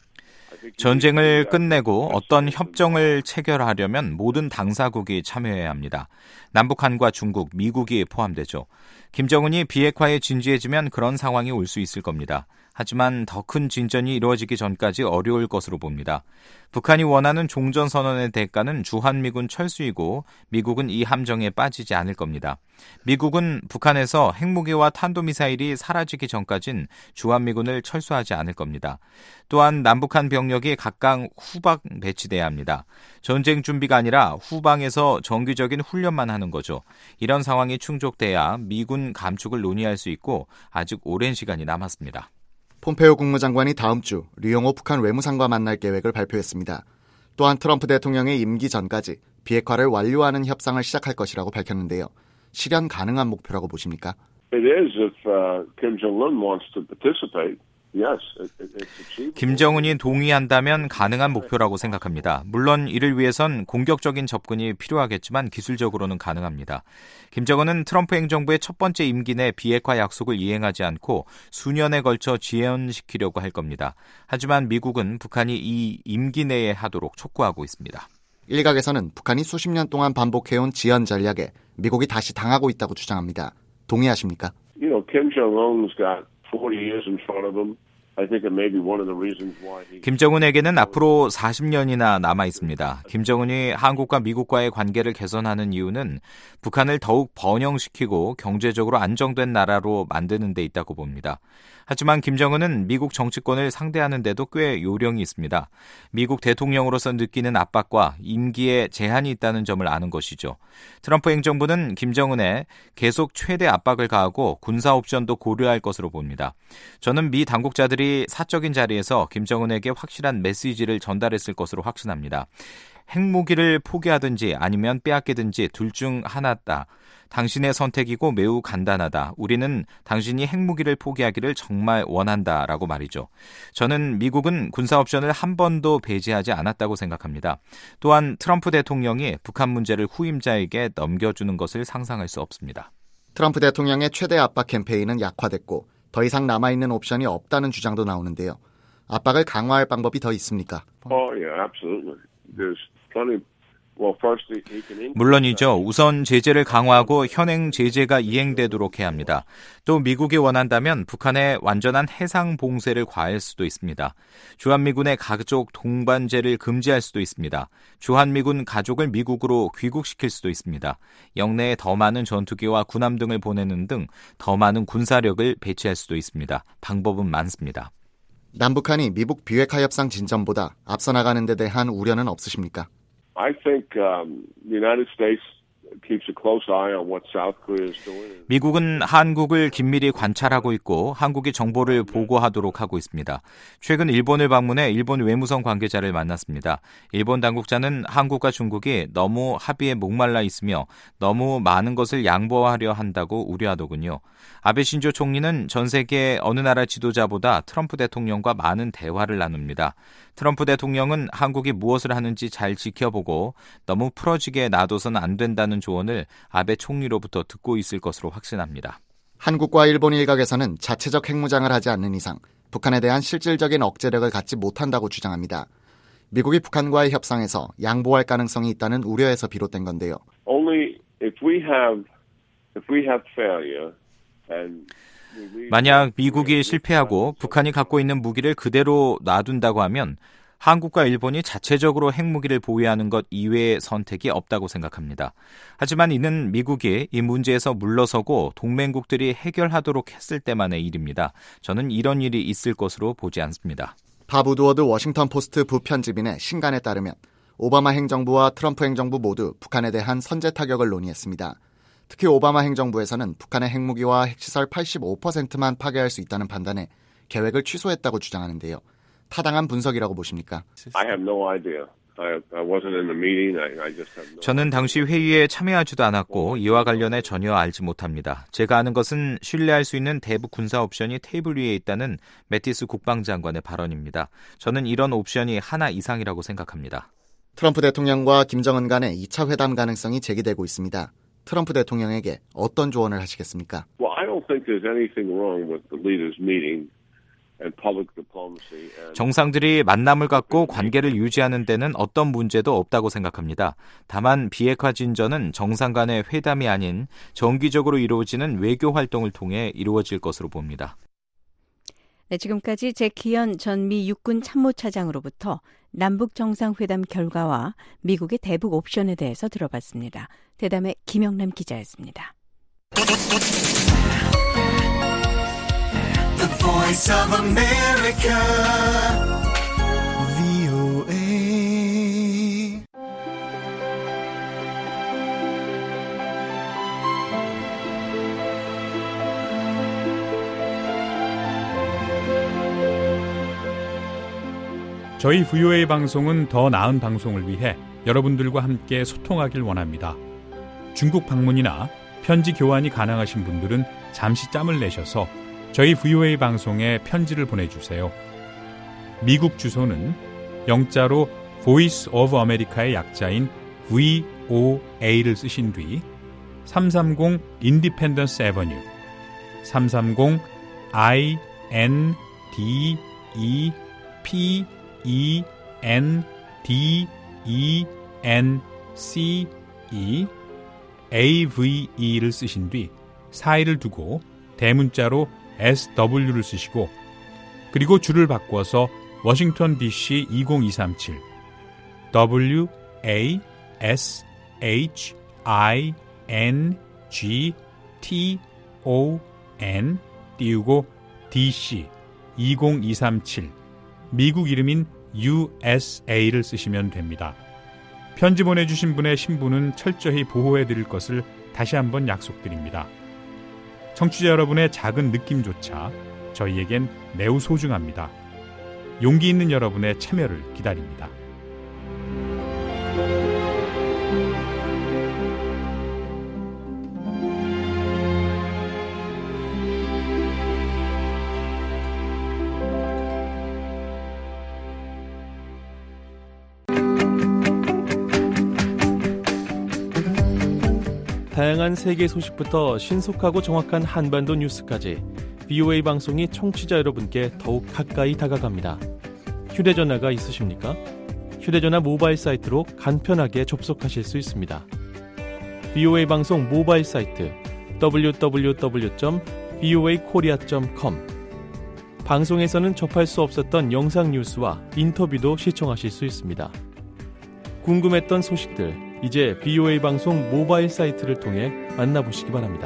전쟁을 끝내고 어떤 협정을 체결하려면 모든 당사국이 참여해야 합니다. 남북한과 중국, 미국이 포함되죠. 김정은이 비핵화에 진지해지면 그런 상황이 올 수 있을 겁니다. 하지만 더 큰 진전이 이루어지기 전까지 어려울 것으로 봅니다. 북한이 원하는 종전선언의 대가는 주한미군 철수이고 미국은 이 함정에 빠지지 않을 겁니다. 미국은 북한에서 핵무기와 탄도미사일이 사라지기 전까진 주한미군을 철수하지 않을 겁니다. 또한 남북한 병력이 각각 후방 배치돼야 합니다. 전쟁 준비가 아니라 후방에서 정기적인 훈련만 하는 거죠. 이런 상황이 충족돼야 미군 감축을 논의할 수 있고 아직 오랜 시간이 남았습니다.
폼페이오 국무장관이 다음 주 류용호 북한 외무상과 만날 계획을 발표했습니다. 또한 트럼프 대통령의 임기 전까지 비핵화를 완료하는 협상을 시작할 것이라고 밝혔는데요. 실현 가능한 목표라고 보십니까?
it is if Kim Jong-un wants to participate. Yes, it's achievable.
김정은이 동의한다면 가능한 목표라고 생각합니다. 물론 이를 위해선 공격적인 접근이 필요하겠지만 기술적으로는 가능합니다. 김정은은 트럼프 행정부의 첫 번째 임기 내 비핵화 약속을 이행하지 않고 수년에 걸쳐 지연시키려고 할 겁니다. 하지만 미국은 북한이 이 임기 내에 하도록 촉구하고 있습니다.
일각에서는 북한이 수십 년 동안 반복해온 지연 전략에 미국이 다시 당하고 있다고 주장합니다. 동의하십니까?
You know, Kim Jong-un's got 40 years in front of him. I think it may be one of the reasons why he...
김정은에게는 앞으로 40년이나 남아 있습니다. 김정은이 한국과 미국과의 관계를 개선하는 이유는 북한을 더욱 번영시키고 경제적으로 안정된 나라로 만드는 데 있다고 봅니다. 하지만 김정은은 미국 정치권을 상대하는 데도 꽤 요령이 있습니다. 미국 대통령으로서 느끼는 압박과 임기에 제한이 있다는 점을 아는 것이죠. 트럼프 행정부는 김정은에 계속 최대 압박을 가하고 군사 옵션도 고려할 것으로 봅니다. 저는 미 당국자들이 사적인 자리에서 김정은에게 확실한 메시지를 전달했을 것으로 확신합니다. 핵무기를 포기하든지 아니면 빼앗기든지 둘 중 하나다. 당신의 선택이고 매우 간단하다. 우리는 당신이 핵무기를 포기하기를 정말 원한다라고 말이죠. 저는 미국은 군사 옵션을 한 번도 배제하지 않았다고 생각합니다. 또한 트럼프 대통령이 북한 문제를 후임자에게 넘겨주는 것을 상상할 수 없습니다.
트럼프 대통령의 최대 압박 캠페인은 약화됐고 더 이상 남아있는 옵션이 없다는 주장도 나오는데요. 압박을 강화할 방법이 더 있습니까?
absolutely. There's plenty.
물론이죠. 우선 제재를 강화하고 현행 제재가 이행되도록 해야 합니다. 또 미국이 원한다면 북한의 완전한 해상 봉쇄를 과할 수도 있습니다. 주한미군의 가족 동반제를 금지할 수도 있습니다. 주한미군 가족을 미국으로 귀국시킬 수도 있습니다. 영내에 더 많은 전투기와 군함 등을 보내는 등 더 많은 군사력을 배치할 수도 있습니다. 방법은 많습니다.
남북한이 미국 비핵화 협상 진전보다 앞서 나가는 데 대한 우려는 없으십니까?
I think the United States keeps a close eye on what South Korea is doing.
미국은 한국을 긴밀히 관찰하고 있고 한국이 정보를 보고하도록 하고 있습니다. 최근 일본을 방문해 일본 외무성 관계자를 만났습니다. 일본 당국자는 한국과 중국이 너무 합의에 목말라 있으며 너무 많은 것을 양보하려 한다고 우려하더군요. 아베 신조 총리는 전 세계 어느 나라 지도자보다 트럼프 대통령과 많은 대화를 나눕니다. 트럼프 대통령은 한국이 무엇을 하는지 잘 지켜보고 너무 풀어지게 놔둬서는 안 된다는 조언을 아베 총리로부터 듣고 있을 것으로 확신합니다.
한국과 일본 일각에서는 자체적 핵무장을 하지 않는 이상 북한에 대한 실질적인 억제력을 갖지 못한다고 주장합니다. 미국이 북한과의 협상에서 양보할 가능성이 있다는 우려에서 비롯된 건데요.
Only if we have failure.
만약 미국이 실패하고 북한이 갖고 있는 무기를 그대로 놔둔다고 하면 한국과 일본이 자체적으로 핵무기를 보유하는 것 이외의 선택이 없다고 생각합니다. 하지만 이는 미국이 이 문제에서 물러서고 동맹국들이 해결하도록 했을 때만의 일입니다. 저는 이런 일이 있을 것으로 보지 않습니다.
밥 우드워드 워싱턴 포스트 부편집인의 신간에 따르면 오바마 행정부와 트럼프 행정부 모두 북한에 대한 선제 타격을 논의했습니다. 특히 오바마 행정부에서는 북한의 핵무기와 핵시설 85%만 파괴할 수 있다는 판단에 계획을 취소했다고 주장하는데요. 타당한 분석이라고 보십니까?
I have no idea. I wasn't in the meeting. I just have no.
저는 당시 회의에 참여하지도 않았고 이와 관련해 전혀 알지 못합니다. 제가 아는 것은 신뢰할 수 있는 대북 군사 옵션이 테이블 위에 있다는 매티스 국방장관의 발언입니다. 저는 이런 옵션이 하나 이상이라고 생각합니다.
트럼프 대통령과 김정은 간의 2차 회담 가능성이 제기되고 있습니다. 트럼프 대통령에게 어떤 조언을 하시겠습니까?
Well, I don't think there's anything wrong with the leaders meeting and public diplomacy.
정상들이 만남을 갖고 관계를 유지하는 데는 어떤 문제도 없다고 생각합니다. 다만 비핵화 진전은 정상 간의 회담이 아닌 정기적으로 이루어지는 외교 활동을 통해 이루어질 것으로 봅니다.
네, 지금까지 잭희연 전 미 육군 참모차장으로부터 남북 정상회담 결과와 미국의 대북 옵션에 대해서 들어봤습니다. 대담의 김영남 기자였습니다.
The Voice of America, VOA.
저희 VOA 방송은 더 나은 방송을 위해 여러분들과 함께 소통하길 원합니다. 중국 방문이나 편지 교환이 가능하신 분들은 잠시 짬을 내셔서 저희 VOA 방송에 편지를 보내주세요. 미국 주소는 영자로 Voice of America의 약자인 VOA를 쓰신 뒤 330 Independence Avenue, 330 INDEPENDENCE AVE를 쓰신 뒤 사이를 두고 대문자로 SW를 쓰시고 그리고 줄을 바꿔서 워싱턴 DC 20237 WASHINGTON 띄우고 DC20237 미국 이름인 USA를 쓰시면 됩니다. 편지 보내주신 분의 신분은 철저히 보호해드릴 것을 다시 한번 약속드립니다. 청취자 여러분의 작은 느낌조차 저희에겐 매우 소중합니다. 용기 있는 여러분의 참여를 기다립니다.
다양한 세계 소식부터 신속하고 정확한 한반도 뉴스까지 VOA 방송이 청취자 여러분께 더욱 가까이 다가갑니다. 휴대전화가 있으십니까? 휴대전화 모바일 사이트로 간편하게 접속하실 수 있습니다. VOA 방송 모바일 사이트 www.voakorea.com 방송에서는 접할 수 없었던 영상 뉴스와 인터뷰도 시청하실 수 있습니다. 궁금했던 소식들 이제 VOA 방송 모바일 사이트를 통해 만나보시기 바랍니다.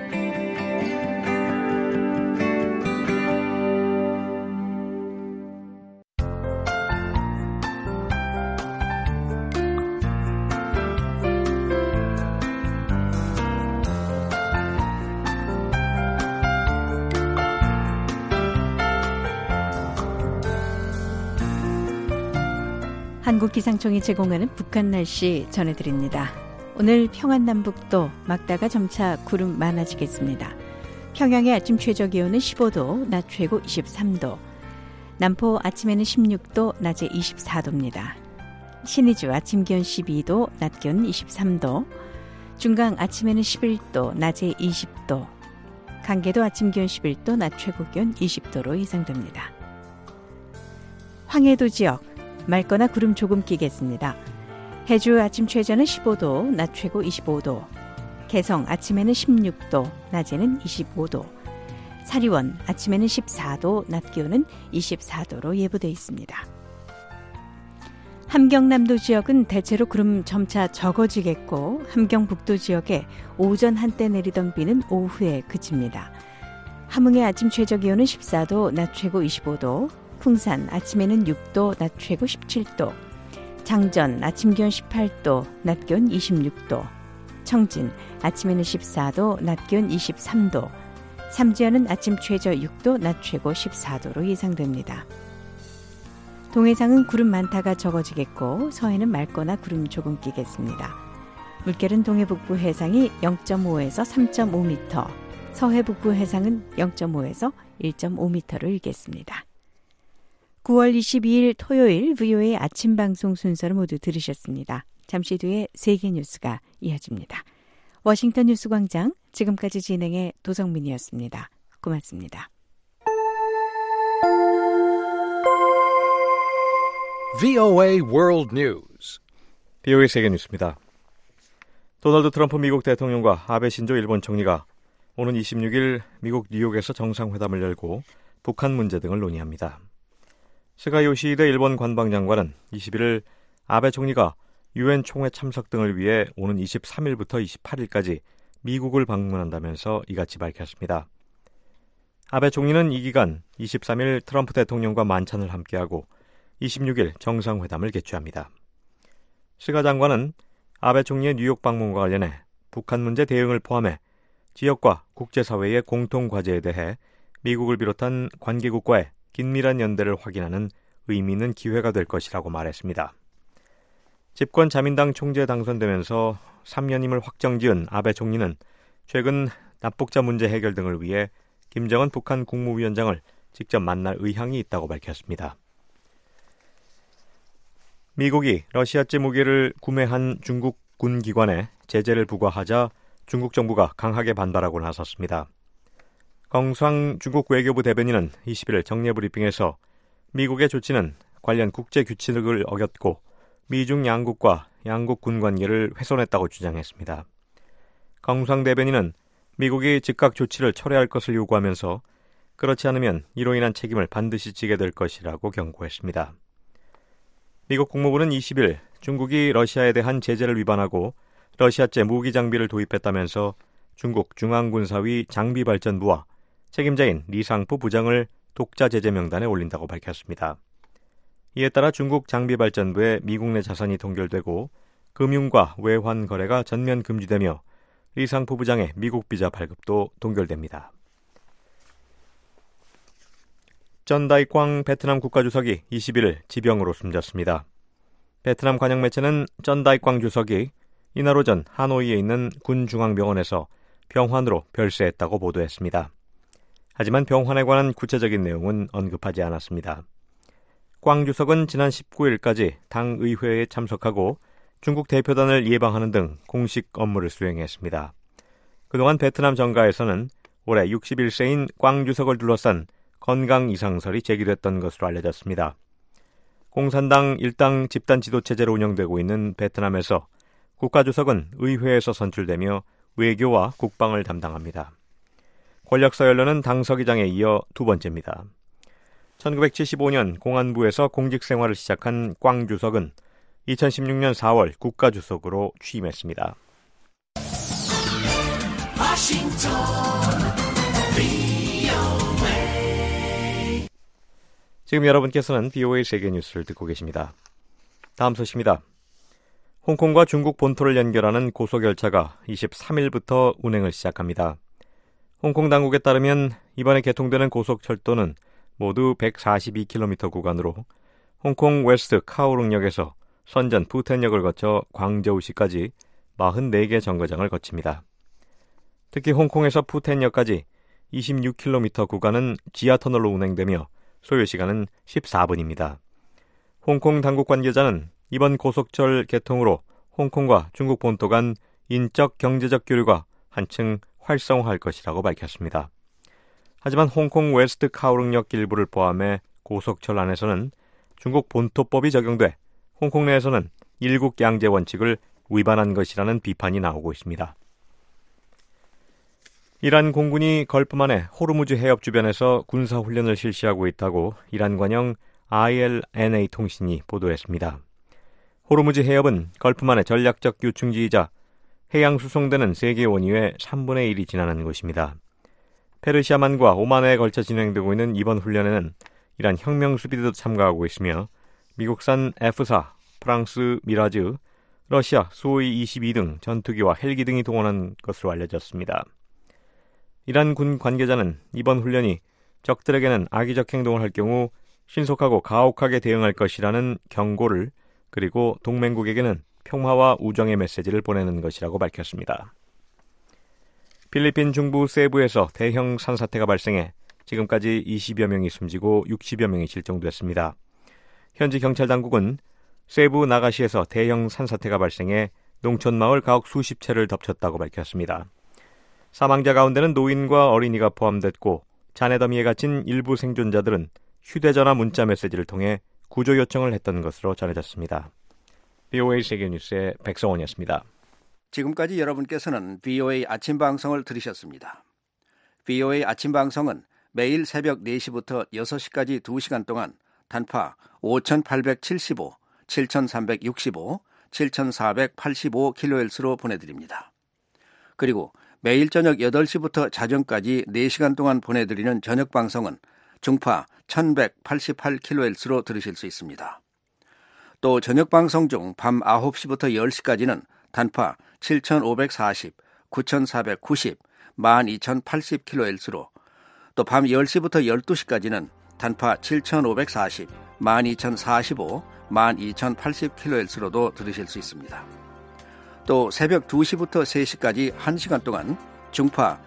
한국기상청이 제공하는 북한 날씨 전해드립니다. 오늘 평안남북도 막다가 점차 구름 많아지겠습니다. 평양의 아침 최저기온은 15도, 낮 최고 23도. 남포 아침에는 16도, 낮에 24도입니다. 신의주 아침 기온 12도, 낮 기온 23도. 중강 아침에는 11도, 낮에 20도. 강계도 아침 기온 11도, 낮 최고 기온 20도로 예상됩니다. 황해도 지역 맑거나 구름 조금 끼겠습니다. 해주 아침 최저는 15도, 낮 최고 25도. 개성 아침에는 16도, 낮에는 25도. 사리원 아침에는 14도, 낮 기온은 24도로 예보되어 있습니다. 함경남도 지역은 대체로 구름 점차 적어지겠고 함경북도 지역에 오전 한때 내리던 비는 오후에 그칩니다. 함흥의 아침 최저기온은 14도, 낮 최고 25도. 풍산 아침에는 6도, 낮 최고 17도. 장전 아침 기온 18도, 낮 기온 26도. 청진 아침에는 14도, 낮 기온 23도. 삼지연은 아침 최저 6도, 낮 최고 14도로 예상됩니다. 동해상은 구름 많다가 적어지겠고 서해는 맑거나 구름 조금 끼겠습니다. 물결은 동해북부 해상이 0.5에서 3.5m, 서해 북부 해상은 0.5에서 1.5m를 일겠습니다. 9월 22일 토요일 VOA 아침 방송 순서를 모두 들으셨습니다. 잠시 뒤에 세계 뉴스가 이어집니다. 워싱턴 뉴스광장 지금까지 진행의 도성민이었습니다. 고맙습니다.
VOA World News.
VOA 세계 뉴스입니다. 도널드 트럼프 미국 대통령과 아베 신조 일본 총리가 오는 26일 미국 뉴욕에서 정상회담을 열고 북한 문제 등을 논의합니다. 스가 요시히데 일본 관방장관은 21일 아베 총리가 유엔 총회 참석 등을 위해 오는 23일부터 28일까지 미국을 방문한다면서 이같이 밝혔습니다. 아베 총리는 이 기간 23일 트럼프 대통령과 만찬을 함께하고 26일 정상회담을 개최합니다. 스가 장관은 아베 총리의 뉴욕 방문과 관련해 북한 문제 대응을 포함해 지역과 국제사회의 공통과제에 대해 미국을 비롯한 관계국과의 긴밀한 연대를 확인하는 의미 있는 기회가 될 것이라고 말했습니다. 집권 자민당 총재에 당선되면서 3년임을 확정지은 아베 총리는 최근 남북자 문제 해결 등을 위해 김정은 북한 국무위원장을 직접 만날 의향이 있다고 밝혔습니다. 미국이 러시아제 무기를 구매한 중국 군 기관에 제재를 부과하자 중국 정부가 강하게 반발하고 나섰습니다.耿상 중국 외교부 대변인은 21일 정례 브리핑에서 미국의 조치는 관련 국제 규칙을 어겼고 미중 양국과 양국 군 관계를 훼손했다고 주장했습니다.耿상 대변인은 미국이 즉각 조치를 철회할 것을 요구하면서 그렇지 않으면 이로 인한 책임을 반드시 지게 될 것이라고 경고했습니다. 미국 국무부는 20일 중국이 러시아에 대한 제재를 위반하고 러시아제 무기 장비를 도입했다면서 중국 중앙군사위 장비발전부와 책임자인 리상푸 부장을 독자 제재 명단에 올린다고 밝혔습니다. 이에 따라 중국 장비발전부에 미국 내 자산이 동결되고 금융과 외환 거래가 전면 금지되며 리상푸 부장의 미국 비자 발급도 동결됩니다. 쩐다이꽝 베트남 국가주석이 21일 지병으로 숨졌습니다. 베트남 관영 매체는 쩐다이꽝 주석이 이날 오전 하노이에 있는 군중앙병원에서 병환으로 별세했다고 보도했습니다. 하지만 병환에 관한 구체적인 내용은 언급하지 않았습니다. 꽝 주석은 지난 19일까지 당 의회에 참석하고 중국 대표단을 예방하는 등 공식 업무를 수행했습니다. 그동안 베트남 정가에서는 올해 61세인 꽝 주석을 둘러싼 건강 이상설이 제기됐던 것으로 알려졌습니다. 공산당 일당 집단 지도체제로 운영되고 있는 베트남에서 국가주석은 의회에서 선출되며 외교와 국방을 담당합니다. 권력 서열로는 당서기장에 이어 두 번째입니다. 1975년 공안부에서 공직 생활을 시작한 꽝 주석은 2016년 4월 국가주석으로 취임했습니다. 지금 여러분께서는 VOA 세계뉴스를 듣고 계십니다. 다음 소식입니다. 홍콩과 중국 본토를 연결하는 고속열차가 23일부터 운행을 시작합니다. 홍콩 당국에 따르면 이번에 개통되는 고속철도는 모두 142km 구간으로 홍콩 웨스트 카오룽역에서 선전 푸텐역을 거쳐 광저우시까지 44개 정거장을 거칩니다. 특히 홍콩에서 푸텐역까지 26km 구간은 지하터널로 운행되며 소요시간은 14분입니다. 홍콩 당국 관계자는 이번 고속철 개통으로 홍콩과 중국 본토 간 인적 경제적 교류가 한층 활성화할 것이라고 밝혔습니다. 하지만 홍콩 웨스트 카오룽역 일부를 포함해 고속철 안에서는 중국 본토법이 적용돼 홍콩 내에서는 일국 양제 원칙을 위반한 것이라는 비판이 나오고 있습니다. 이란 공군이 걸프만의 호르무즈 해협 주변에서 군사훈련을 실시하고 있다고 이란 관영 ILNA 통신이 보도했습니다. 호르무즈 해협은 걸프만의 전략적 유충지이자 해양 수송되는 세계 원유의 3분의 1이 지나는 곳입니다. 페르시아만과 오만에 걸쳐 진행되고 있는 이번 훈련에는 이란 혁명수비대도 참가하고 있으며 미국산 F-4, 프랑스 미라즈, 러시아 수호이 22 등 전투기와 헬기 등이 동원한 것으로 알려졌습니다. 이란 군 관계자는 이번 훈련이 적들에게는 악의적 행동을 할 경우 신속하고 가혹하게 대응할 것이라는 경고를, 그리고 동맹국에게는 평화와 우정의 메시지를 보내는 것이라고 밝혔습니다. 필리핀 중부 세부에서 대형 산사태가 발생해 지금까지 20여 명이 숨지고 60여 명이 실종됐습니다. 현지 경찰 당국은 세부 나가시에서 대형 산사태가 발생해 농촌마을 가옥 수십 채를 덮쳤다고 밝혔습니다. 사망자 가운데는 노인과 어린이가 포함됐고 잔해 더미에 갇힌 일부 생존자들은 휴대전화 문자 메시지를 통해 구조 요청을 했던 것으로 전해졌습니다. VOA 세계뉴스의 백성원이었습니다.
지금까지 여러분께서는 VOA 아침 방송을 들으셨습니다. VOA 아침 방송은 매일 새벽 4시부터 6시까지 2시간 동안 단파 5875, 7365, 7485kHz로 보내드립니다. 그리고 매일 저녁 8시부터 자정까지 4시간 동안 보내드리는 저녁 방송은 중파 1188kHz로 들으실 수 있습니다. 또 저녁 방송 중 밤 9시부터 10시까지는 단파 7540, 9490, 12080kHz로, 또 밤 10시부터 12시까지는 단파 7540, 12045, 12080kHz로도 들으실 수 있습니다. 또 새벽 2시부터 3시까지 1시간 동안 중파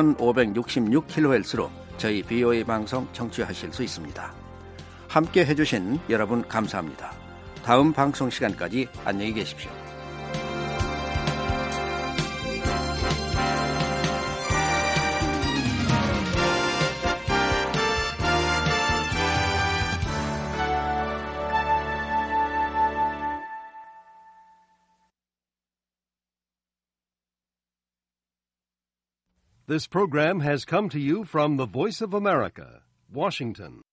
1566kHz로 저희 VOA 방송 청취하실 수 있습니다. 함께 해주신 여러분 감사합니다. 다음 방송 시간까지 안녕히 계십시오.
This program has come to you from the Voice of America, Washington.